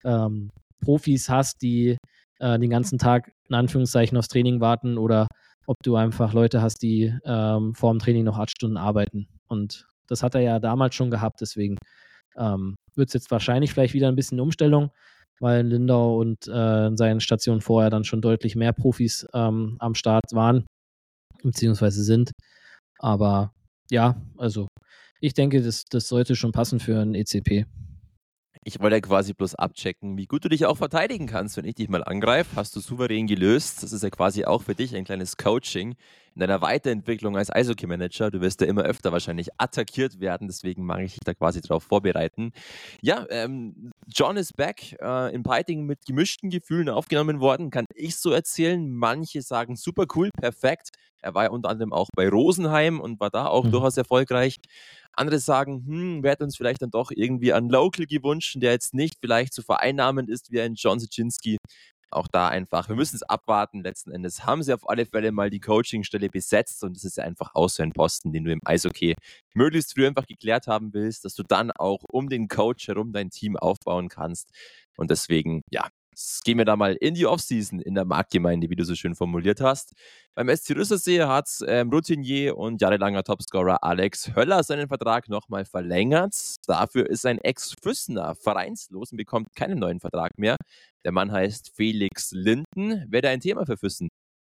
Profis hast, die den ganzen Tag in Anführungszeichen aufs Training warten oder ob du einfach Leute hast, die vor dem Training noch 8 Stunden arbeiten. Und das hat er ja damals schon gehabt, deswegen wird es jetzt wahrscheinlich vielleicht wieder ein bisschen Umstellung, weil in Lindau und in seinen Stationen vorher dann schon deutlich mehr Profis am Start waren, beziehungsweise sind. Aber ja, also ich denke, das sollte schon passen für ein ECP. Ich wollte ja quasi bloß abchecken, wie gut du dich auch verteidigen kannst, wenn ich dich mal angreife. Hast du souverän gelöst. Das ist ja quasi auch für dich ein kleines Coaching in deiner Weiterentwicklung als Eishockey-Manager. Du wirst ja immer öfter wahrscheinlich attackiert werden, deswegen mag ich dich da quasi drauf vorbereiten. Ja, John ist back, in Peiting mit gemischten Gefühlen aufgenommen worden, kann ich so erzählen. Manche sagen super cool, perfekt. Er war ja unter anderem auch bei Rosenheim und war da auch durchaus erfolgreich. Andere sagen, wir hätten uns vielleicht dann doch irgendwie einen Local gewünscht, der jetzt nicht vielleicht so vereinnahmend ist wie ein John Sichinski. Auch da einfach, wir müssen es abwarten. Letzten Endes haben sie auf alle Fälle mal die Coachingstelle besetzt und das ist ja einfach auch so ein Posten, den du im Eishockey möglichst früh einfach geklärt haben willst, dass du dann auch um den Coach herum dein Team aufbauen kannst. Und deswegen, ja, gehen wir da mal in die Offseason in der Marktgemeinde, wie du so schön formuliert hast. Beim SC Rüssersee hat Routinier und jahrelanger Topscorer Alex Höller seinen Vertrag nochmal verlängert. Dafür ist ein Ex-Füssener vereinslos und bekommt keinen neuen Vertrag mehr. Der Mann heißt Felix Linden. Wäre da ein Thema für Füssen?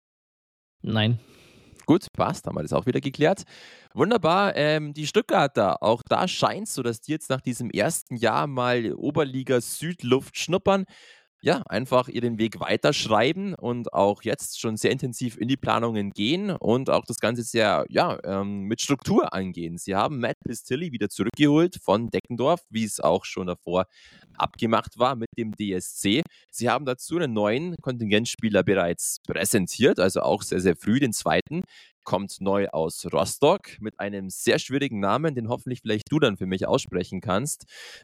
Nein. Gut, passt, haben wir das auch wieder geklärt. Wunderbar, die Stuttgarter, auch da scheint es so, dass die jetzt nach diesem ersten Jahr mal Oberliga Südluft schnuppern. Ja, einfach ihren Weg weiterschreiben und auch jetzt schon sehr intensiv in die Planungen gehen und auch das Ganze sehr, mit Struktur angehen. Sie haben Matt Pistilli wieder zurückgeholt von Deckendorf, wie es auch schon davor abgemacht war mit dem DSC. Sie haben dazu einen neuen Kontingentspieler bereits präsentiert, also auch sehr, sehr früh, den zweiten. Kommt neu aus Rostock mit einem sehr schwierigen Namen, den hoffentlich vielleicht du dann für mich aussprechen kannst.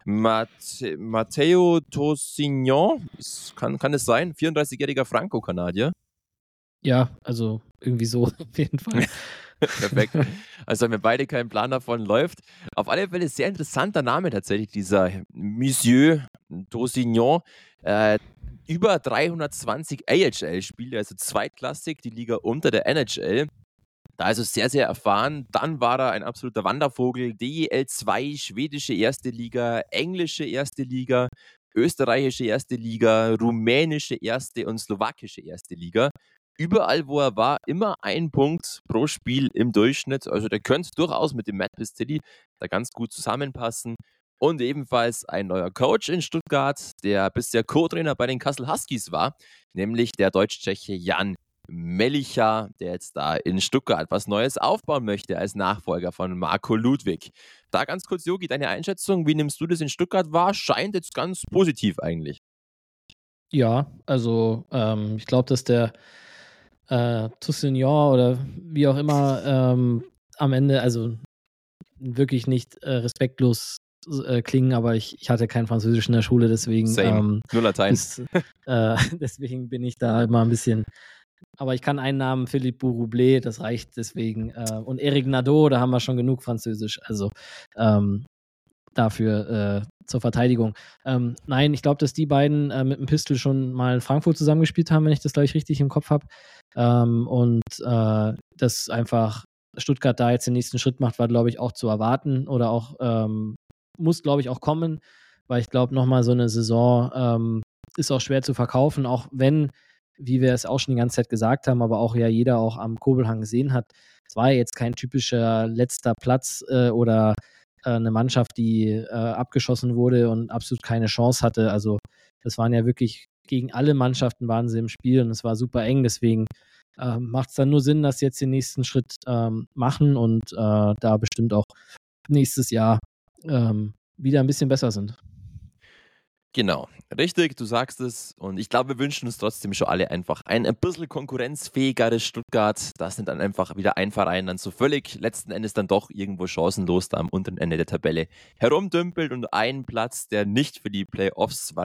Matteo Tossignon, kann es sein? 34-jähriger Franco-Kanadier. Ja, also irgendwie so auf jeden Fall. Perfekt. Also haben wir beide keinen Plan davon, läuft. Auf alle Fälle sehr interessanter Name tatsächlich, dieser Monsieur Tossignon. Über 320 AHL-Spiele, also zweitklassig, die Liga unter der NHL. Da also sehr, sehr erfahren. Dann war er ein absoluter Wandervogel. DEL 2, schwedische erste Liga, englische erste Liga, österreichische erste Liga, rumänische erste und slowakische erste Liga. Überall, wo er war, immer 1 Punkt pro Spiel im Durchschnitt. Also der könnte durchaus mit dem Matt Pistilli da ganz gut zusammenpassen. Und ebenfalls ein neuer Coach in Stuttgart, der bisher Co-Trainer bei den Kassel Huskies war, nämlich der Deutsch-Tscheche Jan Melicha, der jetzt da in Stuttgart was Neues aufbauen möchte als Nachfolger von Marco Ludwig. Da ganz kurz, Jogi, deine Einschätzung, wie nimmst du das in Stuttgart wahr? Scheint jetzt ganz positiv eigentlich. Ja, also ich glaube, dass der Toussignon oder wie auch immer am Ende, also wirklich nicht respektlos klingen, aber ich hatte kein Französisch in der Schule, deswegen Nur Latein. deswegen bin ich da immer ein bisschen. Aber ich kann einen Namen, Philippe Bourroublé, das reicht deswegen. Und Eric Nadeau, da haben wir schon genug Französisch. Also dafür zur Verteidigung. Nein, ich glaube, dass die beiden mit dem Pistol schon mal in Frankfurt zusammengespielt haben, wenn ich das gleich richtig im Kopf habe. Dass einfach Stuttgart da jetzt den nächsten Schritt macht, war, glaube ich, auch zu erwarten oder auch muss, glaube ich, auch kommen, weil ich glaube, nochmal so eine Saison ist auch schwer zu verkaufen, auch wenn wie wir es auch schon die ganze Zeit gesagt haben, aber auch ja jeder auch am Kobelhang gesehen hat, es war ja jetzt kein typischer letzter Platz oder eine Mannschaft, die abgeschossen wurde und absolut keine Chance hatte. Also das waren ja wirklich gegen alle Mannschaften waren sie im Spiel und es war super eng. Deswegen macht es dann nur Sinn, dass sie jetzt den nächsten Schritt machen und da bestimmt auch nächstes Jahr wieder ein bisschen besser sind. Genau, richtig, du sagst es. Und ich glaube, wir wünschen uns trotzdem schon alle einfach ein bisschen konkurrenzfähigeres Stuttgart. Das sind dann einfach wieder ein Verein dann so völlig letzten Endes dann doch irgendwo chancenlos da am unteren Ende der Tabelle herumdümpelt und ein Platz, der nicht für die Playoffs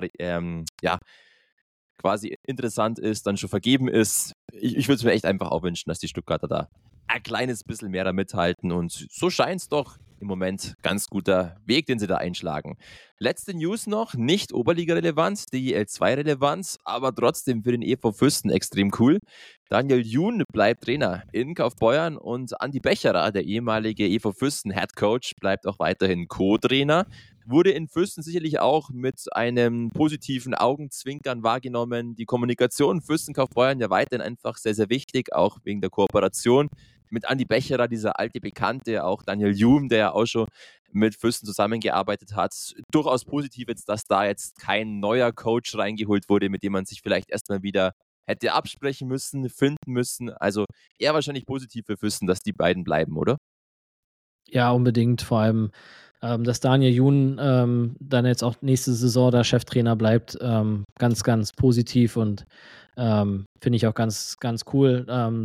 quasi interessant ist, dann schon vergeben ist. Ich würde es mir echt einfach auch wünschen, dass die Stuttgarter da ein kleines bisschen mehr da mithalten und so scheint es doch im Moment ganz guter Weg, den sie da einschlagen. Letzte News noch, nicht Oberliga-Relevanz, DEL2-Relevanz, aber trotzdem für den EV Füssen extrem cool. Daniel Jun bleibt Trainer in Kaufbeuern und Andi Becherer, der ehemalige EV Füssen Head Coach, bleibt auch weiterhin Co-Trainer. Wurde in Füssen sicherlich auch mit einem positiven Augenzwinkern wahrgenommen. Die Kommunikation Füssen-Kaufbeuern ja weiterhin einfach sehr, sehr wichtig, auch wegen der Kooperation mit Andi Becherer, dieser alte Bekannte, auch Daniel Hume, der ja auch schon mit Füssen zusammengearbeitet hat. Durchaus positiv jetzt, dass da jetzt kein neuer Coach reingeholt wurde, mit dem man sich vielleicht erstmal wieder hätte absprechen müssen, finden müssen. Also eher wahrscheinlich positiv für Füssen, dass die beiden bleiben, oder? Ja, unbedingt. Vor allem, dass Daniel Jun dann jetzt auch nächste Saison der Cheftrainer bleibt, ganz, ganz positiv und finde ich auch ganz, ganz cool,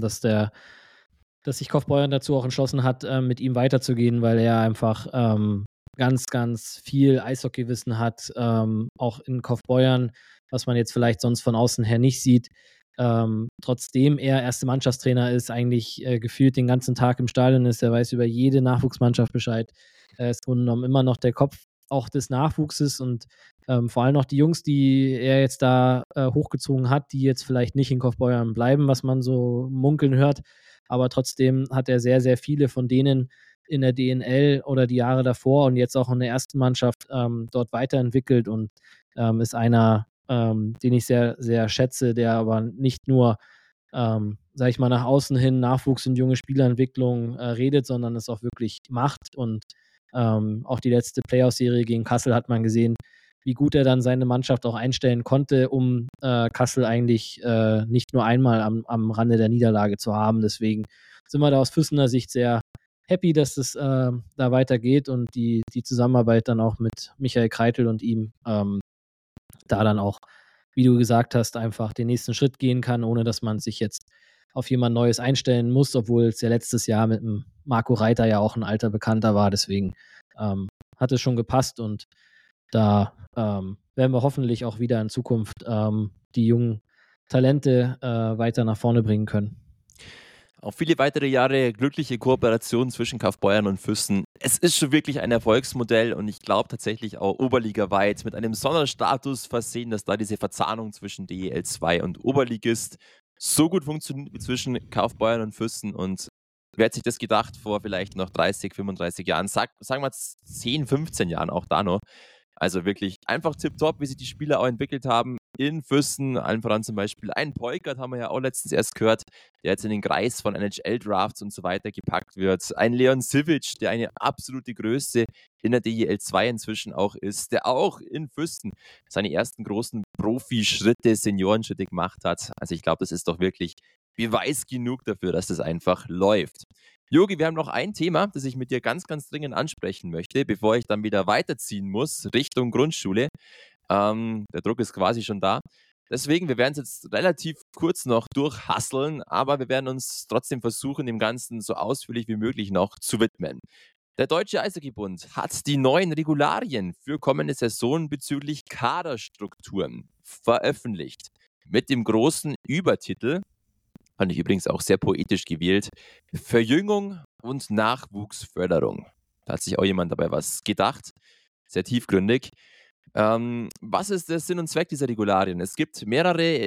dass sich Kaufbeuren dazu auch entschlossen hat, mit ihm weiterzugehen, weil er einfach ganz, ganz viel Eishockeywissen hat, auch in Kaufbeuern, was man jetzt vielleicht sonst von außen her nicht sieht. Trotzdem er erste Mannschaftstrainer ist, eigentlich gefühlt den ganzen Tag im Stadion ist, er weiß über jede Nachwuchsmannschaft Bescheid. Er ist im Grunde genommen immer noch der Kopf auch des Nachwuchses und vor allem auch die Jungs, die er jetzt da hochgezogen hat, die jetzt vielleicht nicht in Kaufbeuern bleiben, was man so munkeln hört, aber trotzdem hat er sehr, sehr viele von denen in der DNL oder die Jahre davor und jetzt auch in der ersten Mannschaft dort weiterentwickelt und ist einer, den ich sehr, sehr schätze, der aber nicht nur, sage ich mal, nach außen hin Nachwuchs und junge Spielerentwicklung redet, sondern es auch wirklich macht. Und auch die letzte Playoff-Serie gegen Kassel hat man gesehen, wie gut er dann seine Mannschaft auch einstellen konnte, um Kassel eigentlich nicht nur einmal am Rande der Niederlage zu haben. Deswegen sind wir da aus Füssener Sicht sehr happy, dass es da weitergeht und die Zusammenarbeit dann auch mit Michael Kreitel und ihm da dann auch, wie du gesagt hast, einfach den nächsten Schritt gehen kann, ohne dass man sich jetzt auf jemand Neues einstellen muss, obwohl es ja letztes Jahr mit dem Marco Reiter ja auch ein alter Bekannter war. Deswegen hat es schon gepasst und da werden wir hoffentlich auch wieder in Zukunft die jungen Talente weiter nach vorne bringen können. Auch viele weitere Jahre glückliche Kooperation zwischen Kaufbeuern und Füssen. Es ist schon wirklich ein Erfolgsmodell und ich glaube tatsächlich auch oberligaweit mit einem Sonderstatus versehen, dass da diese Verzahnung zwischen DEL 2 und Oberligist so gut funktioniert wie zwischen Kaufbeuern und Füssen. Und wer hat sich das gedacht vor vielleicht noch 30, 35 Jahren, sagen wir 10, 15 Jahren auch da noch. Also wirklich einfach tipptopp, wie sich die Spieler auch entwickelt haben in Füssen, allen voran zum Beispiel ein Peukert, haben wir ja auch letztens erst gehört, der jetzt in den Kreis von NHL-Drafts und so weiter gepackt wird. Ein Leon Sivic, der eine absolute Größe in der DEL 2 inzwischen auch ist, der auch in Füssen seine ersten großen Profi-Schritte, Seniorenschritte gemacht hat. Also ich glaube, das ist doch wirklich Beweis genug dafür, dass das einfach läuft. Jogi, wir haben noch ein Thema, das ich mit dir ganz, ganz dringend ansprechen möchte, bevor ich dann wieder weiterziehen muss Richtung Grundschule. Der Druck ist quasi schon da. Deswegen, wir werden es jetzt relativ kurz noch durchhasseln, aber wir werden uns trotzdem versuchen, dem Ganzen so ausführlich wie möglich noch zu widmen. Der Deutsche Eishockeybund hat die neuen Regularien für kommende Saison bezüglich Kaderstrukturen veröffentlicht. Mit dem großen Übertitel, fand ich übrigens auch sehr poetisch gewählt, Verjüngung und Nachwuchsförderung. Da hat sich auch jemand dabei was gedacht. Sehr tiefgründig. Was ist der Sinn und Zweck dieser Regularien? Es gibt mehrere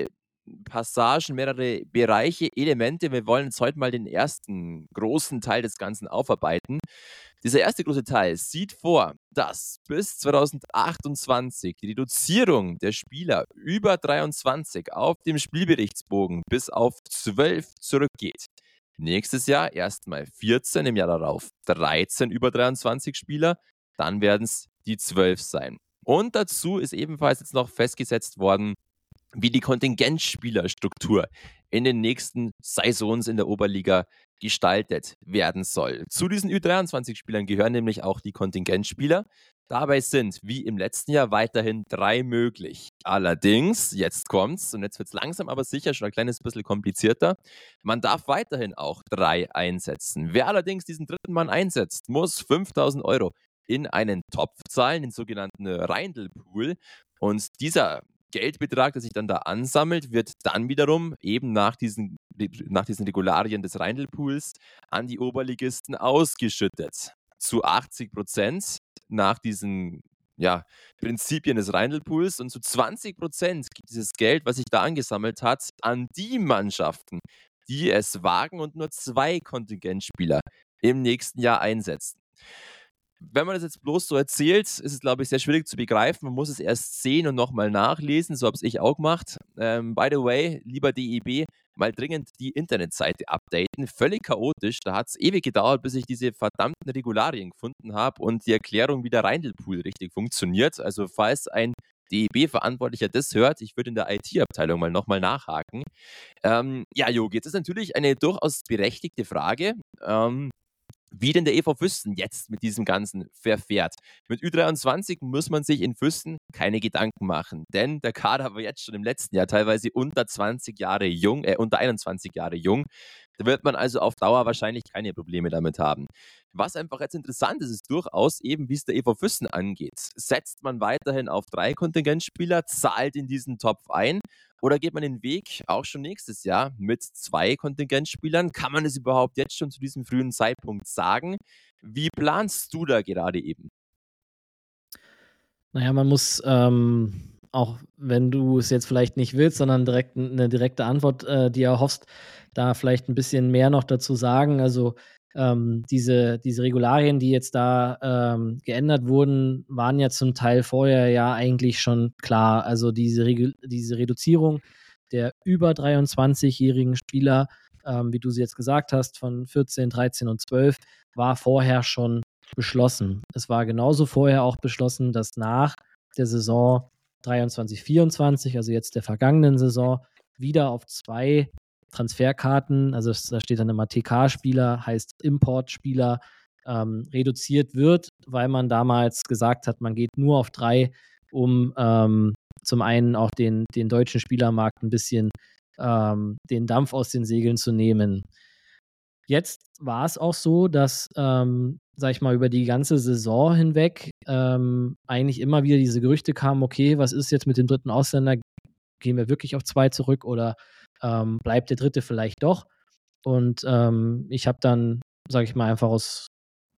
Passagen, mehrere Bereiche, Elemente. Wir wollen jetzt heute mal den ersten großen Teil des Ganzen aufarbeiten. Dieser erste große Teil sieht vor, dass bis 2028 die Reduzierung der Spieler über 23 auf dem Spielberichtsbogen bis auf 12 zurückgeht. Nächstes Jahr erstmal 14, im Jahr darauf 13 über 23 Spieler, dann werden es die 12 sein. Und dazu ist ebenfalls jetzt noch festgesetzt worden, wie die Kontingentspielerstruktur in den nächsten Saisons in der Oberliga gestaltet werden soll. Zu diesen Ü23-Spielern gehören nämlich auch die Kontingentspieler. Dabei sind, wie im letzten Jahr, weiterhin 3 möglich. Allerdings, jetzt kommt's, und jetzt wird's langsam aber sicher schon ein kleines bisschen komplizierter, man darf weiterhin auch 3 einsetzen. Wer allerdings diesen dritten Mann einsetzt, muss 5.000 Euro in einen Topf zahlen, den sogenannten Reindl-Pool. Und dieser Geldbetrag, der sich dann da ansammelt, wird dann wiederum eben nach diesen Regularien des Reindl-Pools an die Oberligisten ausgeschüttet. Zu 80% nach diesen Prinzipien des Reindl-Pools und zu 20% geht dieses Geld, was sich da angesammelt hat, an die Mannschaften, die es wagen und nur 2 Kontingentspieler im nächsten Jahr einsetzen. Wenn man das jetzt bloß so erzählt, ist es, glaube ich, sehr schwierig zu begreifen. Man muss es erst sehen und nochmal nachlesen. So habe es ich auch gemacht. By the way, lieber DEB, mal dringend die Internetseite updaten. Völlig chaotisch. Da hat es ewig gedauert, bis ich diese verdammten Regularien gefunden habe und die Erklärung, wie der Reindl-Pool richtig funktioniert. Also falls ein DEB-Verantwortlicher das hört, ich würde in der IT-Abteilung mal nochmal nachhaken. Jogi, jetzt ist natürlich eine durchaus berechtigte Frage. Wie denn der EV Füssen jetzt mit diesem Ganzen verfährt. Mit Ü23 muss man sich in Füssen keine Gedanken machen, denn der Kader war jetzt schon im letzten Jahr teilweise unter 21 Jahre jung. Da wird man also auf Dauer wahrscheinlich keine Probleme damit haben. Was einfach jetzt interessant ist, ist durchaus eben, wie es der EV Füssen angeht. Setzt man weiterhin auf 3 Kontingentspieler, zahlt in diesen Topf ein, oder geht man den Weg auch schon nächstes Jahr mit 2 Kontingentspielern? Kann man es überhaupt jetzt schon zu diesem frühen Zeitpunkt sagen? Wie planst du da gerade eben? Naja, man muss, auch wenn du es jetzt vielleicht nicht willst, sondern direkt eine direkte Antwort dir erhoffst, da vielleicht ein bisschen mehr noch dazu sagen. Also diese Regularien, die jetzt da geändert wurden, waren ja zum Teil vorher ja eigentlich schon klar. Also diese Reduzierung der über 23-jährigen Spieler, wie du sie jetzt gesagt hast, von 14, 13 und 12, war vorher schon beschlossen. Es war genauso vorher auch beschlossen, dass nach der Saison 23, 24, also jetzt der vergangenen Saison, wieder auf 2 Transferkarten, also da steht dann immer TK-Spieler, heißt Importspieler, reduziert wird, weil man damals gesagt hat, man geht nur auf 3, um zum einen auch den deutschen Spielermarkt ein bisschen den Dampf aus den Segeln zu nehmen. Jetzt war es auch so, dass, sage ich mal, über die ganze Saison hinweg eigentlich immer wieder diese Gerüchte kamen, okay, was ist jetzt mit dem dritten Ausländer? Gehen wir wirklich auf 2 zurück oder bleibt der dritte vielleicht doch? Und ich habe dann, sage ich mal, einfach aus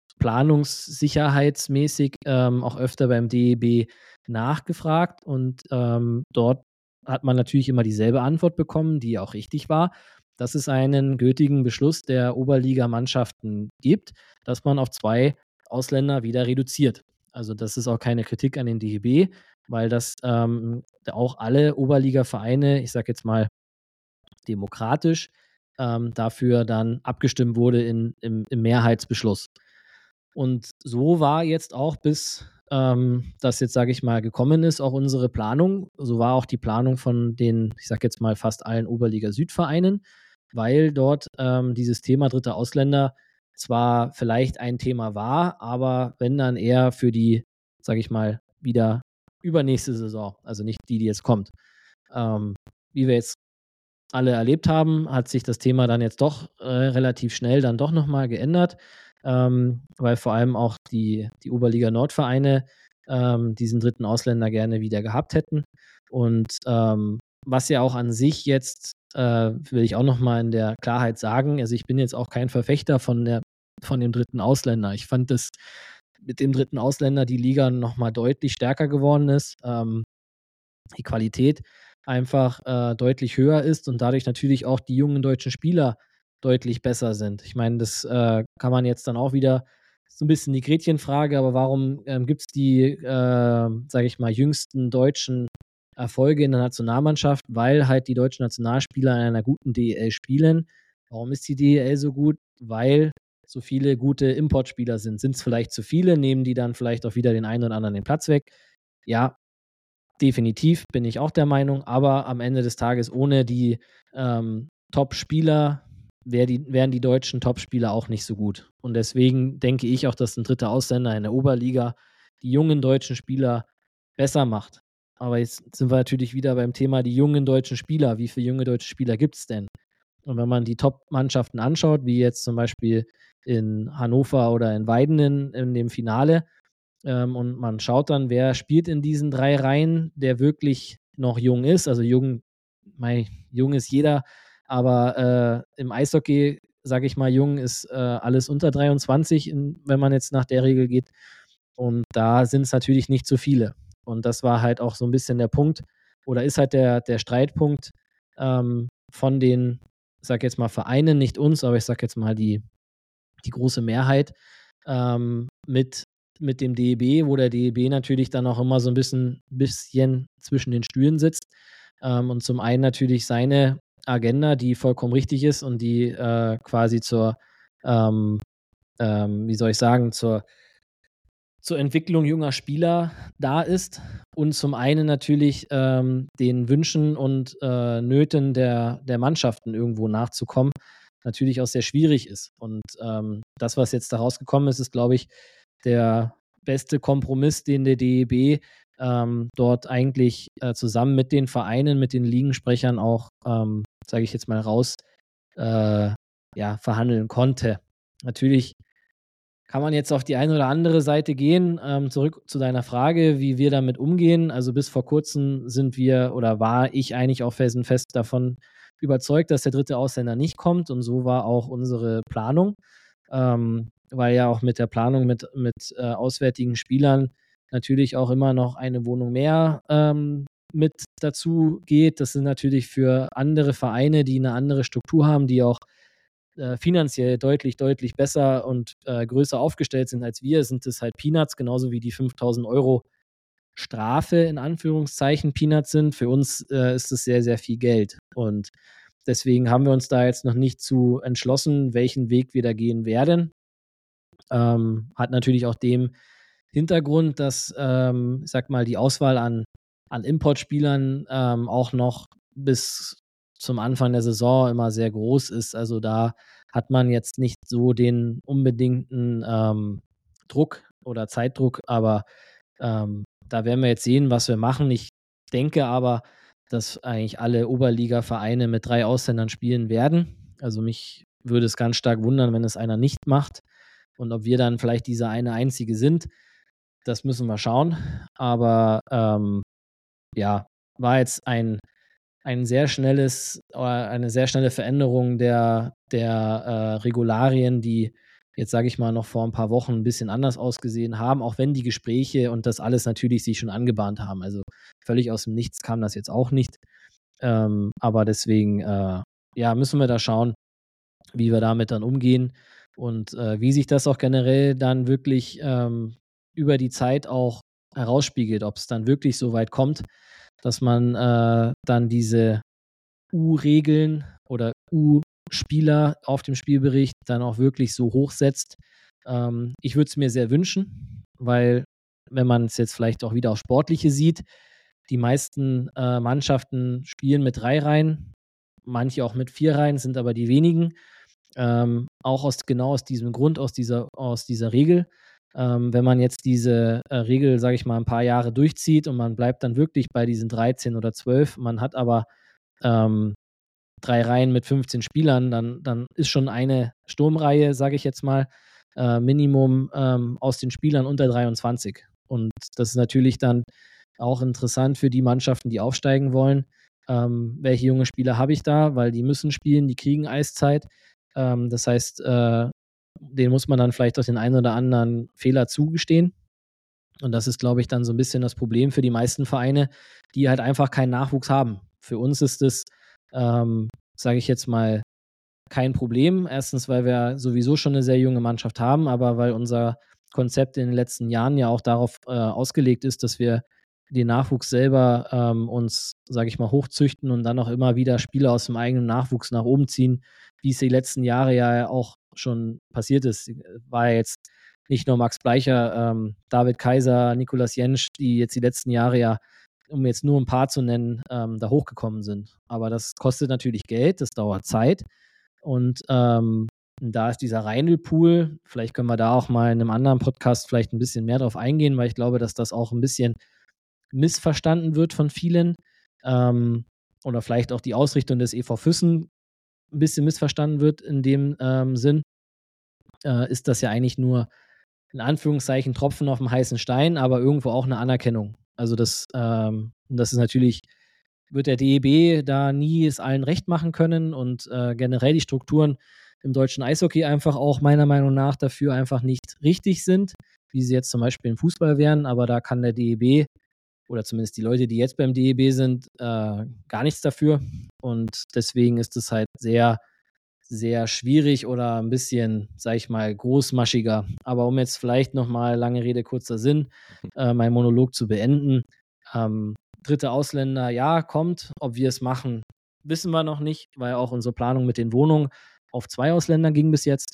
planungssicherheitsmäßig auch öfter beim DEB nachgefragt und dort hat man natürlich immer dieselbe Antwort bekommen, die auch richtig war, dass es einen gültigen Beschluss der Oberligamannschaften gibt, dass man auf 2 Ausländer wieder reduziert. Also das ist auch keine Kritik an den DEB, weil das auch alle Oberligavereine, ich sage jetzt mal demokratisch, dafür dann abgestimmt wurde im Mehrheitsbeschluss. Und so war jetzt auch, bis das jetzt, sage ich mal, gekommen ist, auch unsere Planung. So war auch die Planung von den, ich sage jetzt mal, fast allen Oberliga-Süd-Vereinen, weil dort dieses Thema dritter Ausländer zwar vielleicht ein Thema war, aber wenn dann eher für die, sage ich mal, wieder übernächste Saison, also nicht die jetzt kommt. Wie wir jetzt alle erlebt haben, hat sich das Thema dann jetzt doch relativ schnell dann doch nochmal geändert, weil vor allem auch die Oberliga-Nord-Vereine diesen dritten Ausländer gerne wieder gehabt hätten. Und was ja auch an sich jetzt, will ich auch nochmal in der Klarheit sagen, also ich bin jetzt auch kein Verfechter von dem dritten Ausländer. Ich fand, dass mit dem dritten Ausländer die Liga nochmal deutlich stärker geworden ist, die Qualität. einfach deutlich höher ist und dadurch natürlich auch die jungen deutschen Spieler deutlich besser sind. Ich meine, das kann man jetzt dann auch wieder so ein bisschen die Gretchenfrage, aber warum gibt es die, sage ich mal, jüngsten deutschen Erfolge in der Nationalmannschaft? Weil halt die deutschen Nationalspieler in einer guten DEL spielen. Warum ist die DEL so gut? Weil so viele gute Importspieler sind. Sind es vielleicht zu viele? Nehmen die dann vielleicht auch wieder den einen oder anderen den Platz weg? Ja, definitiv bin ich auch der Meinung, aber am Ende des Tages ohne die Top-Spieler wären die deutschen Top-Spieler auch nicht so gut. Und deswegen denke ich auch, dass ein dritter Ausländer in der Oberliga die jungen deutschen Spieler besser macht. Aber jetzt sind wir natürlich wieder beim Thema die jungen deutschen Spieler. Wie viele junge deutsche Spieler gibt es denn? Und wenn man die Top-Mannschaften anschaut, wie jetzt zum Beispiel in Hannover oder in Weiden in dem Finale, und man schaut dann, wer spielt in diesen 3 Reihen, der wirklich noch jung ist. Also jung ist jeder, aber im Eishockey, sage ich mal, jung ist alles unter 23, wenn man jetzt nach der Regel geht. Und da sind es natürlich nicht so viele. Und das war halt auch so ein bisschen der Punkt oder ist halt der Streitpunkt von den, ich sage jetzt mal Vereinen, nicht uns, aber ich sage jetzt mal die große Mehrheit mit dem DEB, wo der DEB natürlich dann auch immer so ein bisschen zwischen den Stühlen sitzt. Und zum einen natürlich seine Agenda, die vollkommen richtig ist und die quasi zur, wie soll ich sagen, zur Entwicklung junger Spieler da ist und zum einen natürlich den Wünschen und Nöten der Mannschaften irgendwo nachzukommen, natürlich auch sehr schwierig ist. Und das, was jetzt da rausgekommen ist, ist, glaube ich, der beste Kompromiss, den der DEB dort eigentlich zusammen mit den Vereinen, mit den Ligensprechern auch, sage ich jetzt mal raus, verhandeln konnte. Natürlich kann man jetzt auf die eine oder andere Seite gehen. Zurück zu deiner Frage, wie wir damit umgehen. Also bis vor kurzem war ich eigentlich auch felsenfest davon überzeugt, dass der dritte Ausländer nicht kommt. Und so war auch unsere Planung. Weil ja auch mit der Planung mit auswärtigen Spielern natürlich auch immer noch eine Wohnung mehr mit dazu geht. Das sind natürlich für andere Vereine, die eine andere Struktur haben, die auch finanziell deutlich, deutlich besser und größer aufgestellt sind als wir, sind es halt Peanuts, genauso wie die 5.000 Euro Strafe in Anführungszeichen Peanuts sind. Für uns ist es sehr, sehr viel Geld. Und deswegen haben wir uns da jetzt noch nicht zu entschlossen, welchen Weg wir da gehen werden. Hat natürlich auch dem Hintergrund, dass, ich sag mal, die Auswahl an Importspielern auch noch bis zum Anfang der Saison immer sehr groß ist. Also da hat man jetzt nicht so den unbedingten Druck oder Zeitdruck, aber da werden wir jetzt sehen, was wir machen. Ich denke aber, dass eigentlich alle Oberliga-Vereine mit 3 Ausländern spielen werden. Also mich würde es ganz stark wundern, wenn es einer nicht macht. Und ob wir dann vielleicht dieser eine Einzige sind, das müssen wir schauen. Aber war jetzt eine sehr schnelle Veränderung der Regularien, die jetzt, sage ich mal, noch vor ein paar Wochen ein bisschen anders ausgesehen haben, auch wenn die Gespräche und das alles natürlich sich schon angebahnt haben. Also völlig aus dem Nichts kam das jetzt auch nicht. Aber deswegen müssen wir da schauen, wie wir damit dann umgehen und wie sich das auch generell dann wirklich über die Zeit auch herausspiegelt, ob es dann wirklich so weit kommt, dass man dann diese U-Regeln oder U-Spieler auf dem Spielbericht dann auch wirklich so hochsetzt. Ich würde es mir sehr wünschen, weil wenn man es jetzt vielleicht auch wieder auf Sportliche sieht, die meisten Mannschaften spielen mit 3 Reihen, manche auch mit 4 Reihen, sind aber die wenigen. Auch aus diesem Grund, aus dieser Regel. Wenn man jetzt diese Regel, sage ich mal, ein paar Jahre durchzieht und man bleibt dann wirklich bei diesen 13 oder 12, man hat aber 3 Reihen mit 15 Spielern, dann ist schon eine Sturmreihe, sage ich jetzt mal, Minimum aus den Spielern unter 23. Und das ist natürlich dann auch interessant für die Mannschaften, die aufsteigen wollen. Welche junge Spieler habe ich da? Weil die müssen spielen, die kriegen Eiszeit. Das heißt, den muss man dann vielleicht auch den einen oder anderen Fehler zugestehen. Und das ist, glaube ich, dann so ein bisschen das Problem für die meisten Vereine, die halt einfach keinen Nachwuchs haben für uns ist es, sage ich jetzt mal, kein Problem. Erstens, weil wir sowieso schon eine sehr junge Mannschaft haben, aber weil unser Konzept in den letzten Jahren ja auch darauf ausgelegt ist, dass wir den Nachwuchs selber uns, sage ich mal, hochzüchten und dann auch immer wieder Spieler aus dem eigenen Nachwuchs nach oben ziehen, wie es die letzten Jahre ja auch schon passiert ist. War ja jetzt nicht nur Max Bleicher, David Kaiser, Nicolas Jentsch, die jetzt die letzten Jahre ja, um jetzt nur ein paar zu nennen, da hochgekommen sind. Aber das kostet natürlich Geld, das dauert Zeit. Und da ist dieser Rheinl-Pool, vielleicht können wir da auch mal in einem anderen Podcast vielleicht ein bisschen mehr drauf eingehen, weil ich glaube, dass das auch ein bisschen missverstanden wird von vielen, oder vielleicht auch die Ausrichtung des EV Füssen ein bisschen missverstanden wird in dem Sinn, ist das ja eigentlich nur in Anführungszeichen Tropfen auf dem heißen Stein, aber irgendwo auch eine Anerkennung. Also das ist natürlich, wird der DEB da nie es allen recht machen können und generell die Strukturen im deutschen Eishockey einfach auch meiner Meinung nach dafür einfach nicht richtig sind, wie sie jetzt zum Beispiel im Fußball wären, aber da kann der DEB oder zumindest die Leute, die jetzt beim DEB sind, gar nichts dafür und deswegen ist es halt sehr, sehr schwierig oder ein bisschen, sag ich mal, großmaschiger. Aber um jetzt vielleicht nochmal, lange Rede, kurzer Sinn, meinen Monolog zu beenden. Dritte Ausländer, ja, kommt. Ob wir es machen, wissen wir noch nicht, weil auch unsere Planung mit den Wohnungen auf 2 Ausländer ging bis jetzt.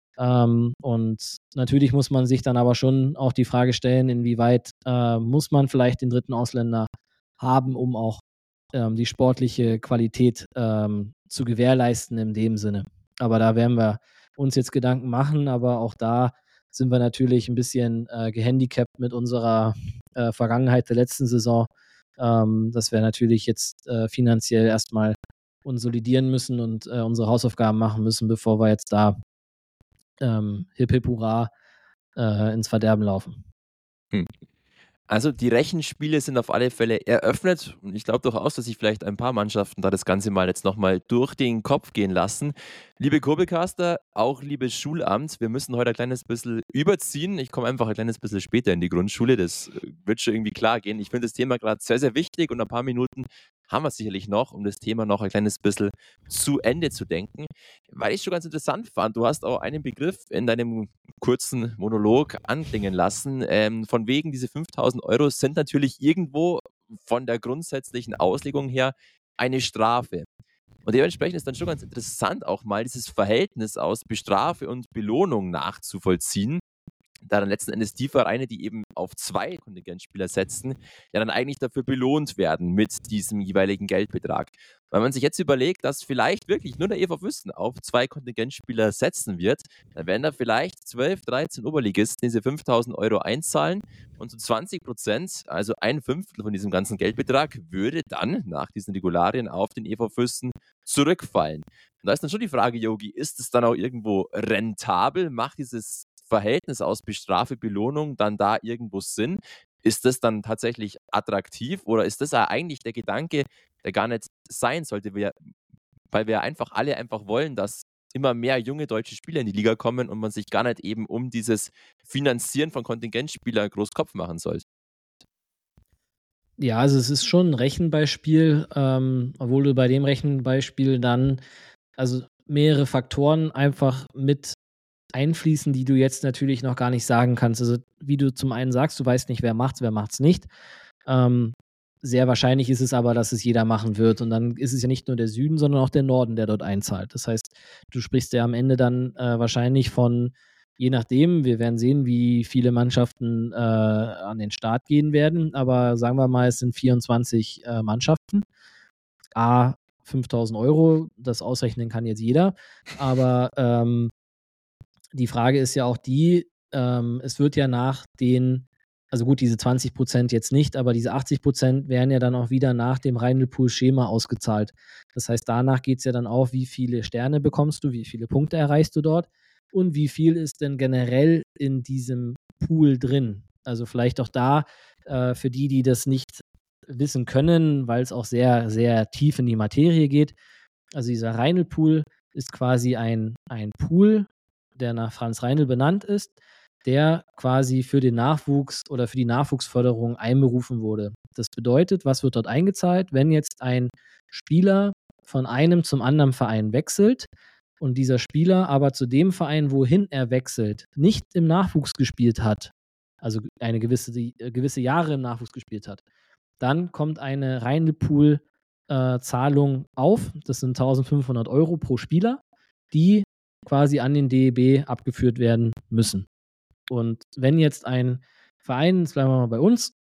Und natürlich muss man sich dann aber schon auch die Frage stellen, inwieweit muss man vielleicht den dritten Ausländer haben, um auch die sportliche Qualität zu gewährleisten in dem Sinne. Aber da werden wir uns jetzt Gedanken machen, aber auch da sind wir natürlich ein bisschen gehandicapt mit unserer Vergangenheit der letzten Saison, dass wir natürlich jetzt finanziell erstmal uns solidieren müssen und unsere Hausaufgaben machen müssen, bevor wir jetzt da hip hip hurra ins Verderben laufen. Also die Rechenspiele sind auf alle Fälle eröffnet und ich glaube durchaus, dass sich vielleicht ein paar Mannschaften da das Ganze mal jetzt nochmal durch den Kopf gehen lassen. Liebe Kurbelcaster, auch liebes Schulamt, wir müssen heute ein kleines bisschen überziehen. Ich komme einfach ein kleines bisschen später in die Grundschule, das wird schon irgendwie klar gehen. Ich finde das Thema gerade sehr, sehr wichtig und ein paar Minuten haben wir sicherlich noch, um das Thema noch ein kleines bisschen zu Ende zu denken, weil ich schon ganz interessant fand. Du hast auch einen Begriff in deinem kurzen Monolog anklingen lassen. Von wegen, diese 5.000 Euro sind natürlich irgendwo von der grundsätzlichen Auslegung her eine Strafe. Und dementsprechend ist dann schon ganz interessant, auch mal dieses Verhältnis aus Bestrafe und Belohnung nachzuvollziehen. Da dann letzten Endes die Vereine, die eben auf 2 Kontingentspieler setzen, ja dann eigentlich dafür belohnt werden mit diesem jeweiligen Geldbetrag. Weil man sich jetzt überlegt, dass vielleicht wirklich nur der EV Füssen auf 2 Kontingentspieler setzen wird, dann werden da vielleicht 12, 13 Oberligisten diese 5.000 Euro einzahlen und zu 20%, also 1/5 von diesem ganzen Geldbetrag, würde dann nach diesen Regularien auf den EV Füssen zurückfallen. Und da ist dann schon die Frage, Yogi, ist es dann auch irgendwo rentabel? Macht dieses Verhältnis aus Bestrafe, Belohnung dann da irgendwo Sinn? Ist das dann tatsächlich attraktiv oder ist das eigentlich der Gedanke, der gar nicht sein sollte, weil wir einfach alle einfach wollen, dass immer mehr junge deutsche Spieler in die Liga kommen und man sich gar nicht eben um dieses Finanzieren von Kontingentspielern groß Kopf machen soll? Ja, also es ist schon ein Rechenbeispiel, obwohl du bei dem Rechenbeispiel dann also mehrere Faktoren einfach mit einfließen, die du jetzt natürlich noch gar nicht sagen kannst. Also, wie du zum einen sagst, du weißt nicht, wer macht's nicht. Ähm, Sehr wahrscheinlich ist es aber, dass es jeder machen wird. Und dann ist es ja nicht nur der Süden, sondern auch der Norden, der dort einzahlt. Das heißt, du sprichst ja am Ende dann wahrscheinlich von, je nachdem, wir werden sehen, wie viele Mannschaften an den Start gehen werden. Aber sagen wir mal, es sind 24 Mannschaften. 5.000 Euro, das ausrechnen kann jetzt jeder. Aber die Frage ist ja auch die, es wird ja nach den, also gut, diese 20% jetzt nicht, aber diese 80% werden ja dann auch wieder nach dem Rheinl-Pool-Schema ausgezahlt. Das heißt, danach geht es ja dann auch, wie viele Sterne bekommst du, wie viele Punkte erreichst du dort und wie viel ist denn generell in diesem Pool drin. Also vielleicht auch da für die, die das nicht wissen können, weil es auch sehr, sehr tief in die Materie geht. Also dieser Rheinl-Pool ist quasi ein Pool, der nach Franz Reinl benannt ist, der quasi für den Nachwuchs oder für die Nachwuchsförderung einberufen wurde. Das bedeutet, was wird dort eingezahlt, wenn jetzt ein Spieler von einem zum anderen Verein wechselt und dieser Spieler aber zu dem Verein, wohin er wechselt, nicht im Nachwuchs gespielt hat, also eine gewisse Jahre im Nachwuchs gespielt hat, dann kommt eine reine Pool-Zahlung auf. Das sind 1.500 Euro pro Spieler, die quasi an den DEB abgeführt werden müssen. Und wenn jetzt ein Verein, jetzt bleiben wir mal bei uns,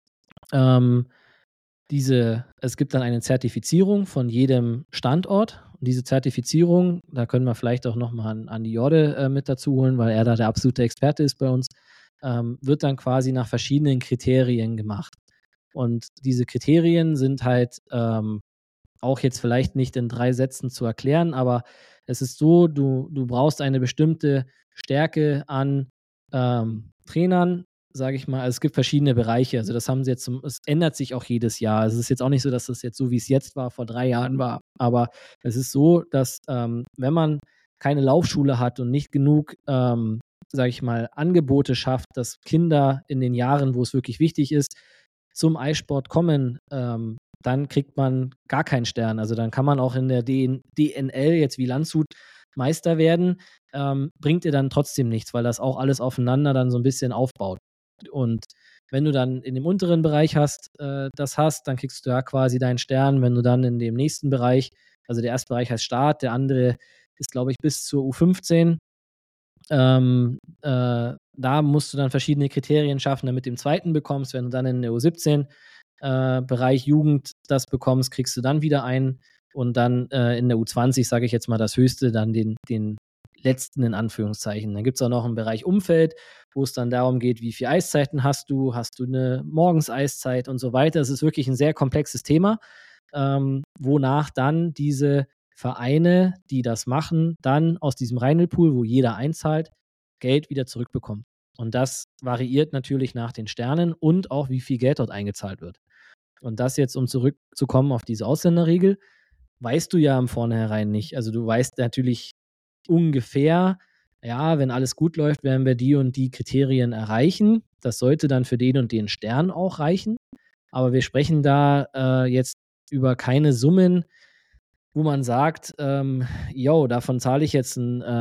es gibt dann eine Zertifizierung von jedem Standort. Und diese Zertifizierung, da können wir vielleicht auch nochmal an die Jorde mit dazu holen, weil er da der absolute Experte ist bei uns, wird dann quasi nach verschiedenen Kriterien gemacht. Und diese Kriterien sind halt auch jetzt vielleicht nicht in 3 Sätzen zu erklären, aber es ist so, du brauchst eine bestimmte Stärke an Trainern, sage ich mal. Also es gibt verschiedene Bereiche. Also das haben sie jetzt, es ändert sich auch jedes Jahr. Also es ist jetzt auch nicht so, dass das jetzt so, wie es jetzt war, vor 3 Jahren war. Aber es ist so, dass wenn man keine Laufschule hat und nicht genug, sage ich mal, Angebote schafft, dass Kinder in den Jahren, wo es wirklich wichtig ist, zum Eissport kommen, dann kriegt man gar keinen Stern. Also dann kann man auch in der DNL, jetzt wie Landshut, Meister werden, bringt dir dann trotzdem nichts, weil das auch alles aufeinander dann so ein bisschen aufbaut. Und wenn du dann in dem unteren Bereich das hast, dann kriegst du ja quasi deinen Stern. Wenn du dann in dem nächsten Bereich, also der erste Bereich heißt Start, der andere ist, glaube ich, bis zur U15. Da musst du dann verschiedene Kriterien schaffen, damit du den zweiten bekommst. Wenn du dann in der U17 Bereich Jugend das bekommst, kriegst du dann wieder einen und dann in der U20, sage ich jetzt mal, das höchste, dann den letzten in Anführungszeichen. Dann gibt es auch noch einen Bereich Umfeld, wo es dann darum geht, wie viele Eiszeiten hast du eine Morgenseiszeit und so weiter. Es ist wirklich ein sehr komplexes Thema, wonach dann diese Vereine, die das machen, dann aus diesem Rheinl-Pool, wo jeder einzahlt, Geld wieder zurückbekommen. Und das variiert natürlich nach den Sternen und auch, wie viel Geld dort eingezahlt wird. Und das jetzt, um zurückzukommen auf diese Ausländerregel, weißt du ja im Vornherein nicht. Also du weißt natürlich ungefähr, ja, wenn alles gut läuft, werden wir die und die Kriterien erreichen. Das sollte dann für den und den Stern auch reichen. Aber wir sprechen da jetzt über keine Summen, wo man sagt, davon zahle ich jetzt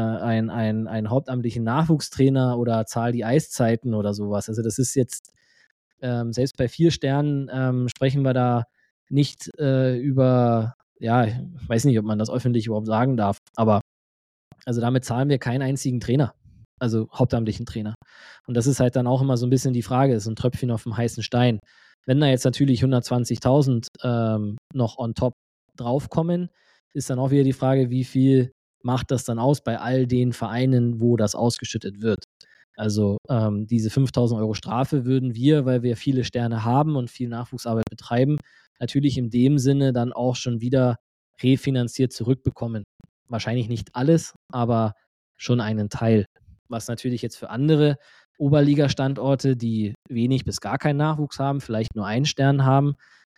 einen hauptamtlichen Nachwuchstrainer oder zahle die Eiszeiten oder sowas. Also das ist jetzt, selbst bei 4 Sternen sprechen wir da nicht über, ja, ich weiß nicht, ob man das öffentlich überhaupt sagen darf, aber also damit zahlen wir keinen einzigen Trainer, also hauptamtlichen Trainer. Und das ist halt dann auch immer so ein bisschen die Frage, ist ein Tröpfchen auf dem heißen Stein. Wenn da jetzt natürlich 120.000 noch on top draufkommen, ist dann auch wieder die Frage, wie viel macht das dann aus bei all den Vereinen, wo das ausgeschüttet wird. Also diese 5.000 Euro Strafe würden wir, weil wir viele Sterne haben und viel Nachwuchsarbeit betreiben, natürlich in dem Sinne dann auch schon wieder refinanziert zurückbekommen. Wahrscheinlich nicht alles, aber schon einen Teil. Was natürlich jetzt für andere Oberliga-Standorte, die wenig bis gar keinen Nachwuchs haben, vielleicht nur einen Stern haben,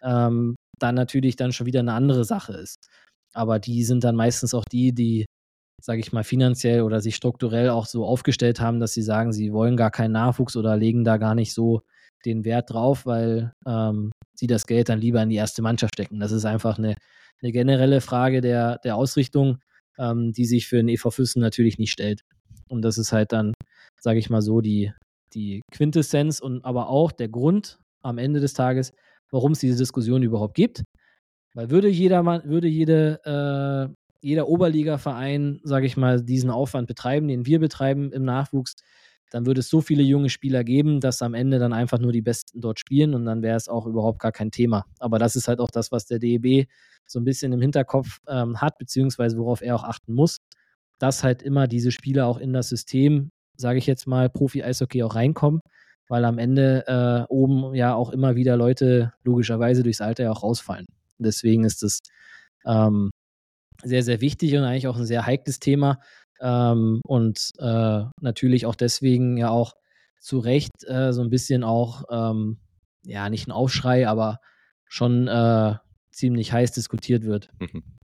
dann natürlich dann schon wieder eine andere Sache ist. Aber die sind dann meistens auch die, sage ich mal, finanziell oder sich strukturell auch so aufgestellt haben, dass sie sagen, sie wollen gar keinen Nachwuchs oder legen da gar nicht so den Wert drauf, weil sie das Geld dann lieber in die erste Mannschaft stecken. Das ist einfach eine generelle Frage der Ausrichtung, die sich für den EV Füssen natürlich nicht stellt. Und das ist halt dann, sage ich mal so, die Quintessenz und aber auch der Grund am Ende des Tages, warum es diese Diskussion überhaupt gibt. Weil würde jeder Oberliga-Verein, sage ich mal, diesen Aufwand betreiben, den wir betreiben im Nachwuchs, dann würde es so viele junge Spieler geben, dass am Ende dann einfach nur die Besten dort spielen und dann wäre es auch überhaupt gar kein Thema. Aber das ist halt auch das, was der DEB so ein bisschen im Hinterkopf hat, beziehungsweise worauf er auch achten muss, dass halt immer diese Spieler auch in das System, sage ich jetzt mal, Profi-Eishockey auch reinkommen, weil am Ende oben ja auch immer wieder Leute logischerweise durchs Alter ja auch rausfallen. Deswegen ist es sehr, sehr wichtig und eigentlich auch ein sehr heikles Thema und natürlich auch deswegen ja auch zu Recht so ein bisschen auch, ja, nicht ein Aufschrei, aber schon ziemlich heiß diskutiert wird.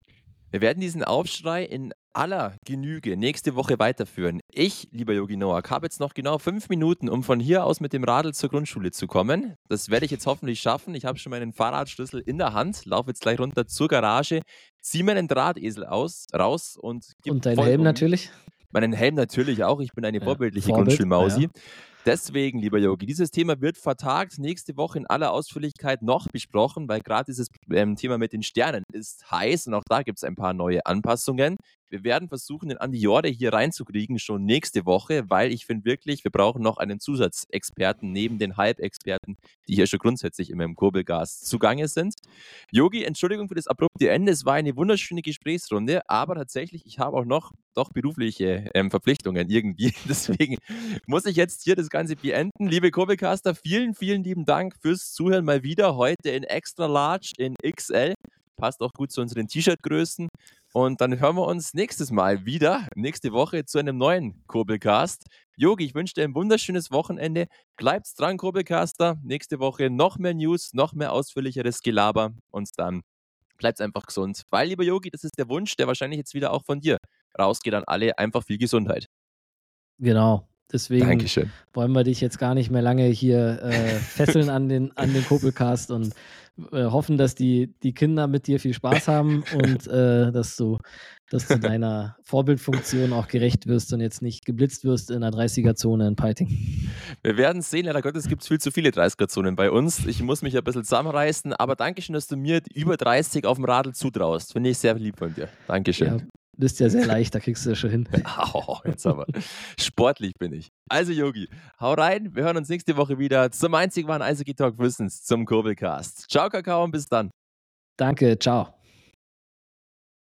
Wir werden diesen Aufschrei in aller Genüge nächste Woche weiterführen. Ich, lieber Yogi Noak, habe jetzt noch genau 5 Minuten, um von hier aus mit dem Radl zur Grundschule zu kommen. Das werde ich jetzt hoffentlich schaffen. Ich habe schon meinen Fahrradschlüssel in der Hand, laufe jetzt gleich runter zur Garage, ziehe meinen Drahtesel raus und gebe Und dein Helm natürlich? Meinen Helm natürlich auch. Ich bin eine Ja, vorbildliche Vorbild, Grundschulmausi. ja. Deswegen, lieber Yogi, dieses Thema wird vertagt, nächste Woche in aller Ausführlichkeit noch besprochen, weil gerade dieses Thema mit den Sternen ist heiß und auch da gibt es ein paar neue Anpassungen. Wir werden versuchen, den Andi Jorde hier reinzukriegen, schon nächste Woche, weil ich finde wirklich, wir brauchen noch einen Zusatzexperten neben den Halbexperten, die hier schon grundsätzlich immer im Kurbelgas zugange sind. Yogi, Entschuldigung für das abrupte Ende, es war eine wunderschöne Gesprächsrunde, aber tatsächlich, ich habe auch noch doch berufliche Verpflichtungen irgendwie, deswegen muss ich jetzt hier das Ganze beenden. Liebe Kurbelcaster, vielen, vielen lieben Dank fürs Zuhören mal wieder, heute in Extra Large, in XL, passt auch gut zu unseren T-Shirt-Größen. Und dann hören wir uns nächstes Mal wieder, nächste Woche, zu einem neuen Kurbelcast. Yogi, ich wünsche dir ein wunderschönes Wochenende. Bleibt's dran, Kurbelcaster. Nächste Woche noch mehr News, noch mehr ausführlicheres Gelaber. Und dann bleibt's einfach gesund. Weil, lieber Yogi, das ist der Wunsch, der wahrscheinlich jetzt wieder auch von dir rausgeht an alle. Einfach viel Gesundheit. Genau. Deswegen Dankeschön. wollen wir dich jetzt gar nicht mehr lange hier fesseln an den Kurbelcast und hoffen, dass die Kinder mit dir viel Spaß haben und dass du deiner Vorbildfunktion auch gerecht wirst und jetzt nicht geblitzt wirst in der 30er-Zone in Peiting. Wir werden sehen, leider Gottes gibt es viel zu viele 30er-Zonen bei uns. Ich muss mich ein bisschen zusammenreißen, aber Dankeschön, dass du mir über 30 auf dem Radl zutraust. Finde ich sehr lieb von dir. Dankeschön. Ja, bist ja sehr leicht, da kriegst du das schon hin. Jetzt aber. Sportlich bin ich. Also Yogi, hau rein. Wir hören uns nächste Woche wieder zum einzig wahren Eishockey Talk Wissens zum Kurbelcast. Ciao, Kakao und bis dann. Danke, ciao.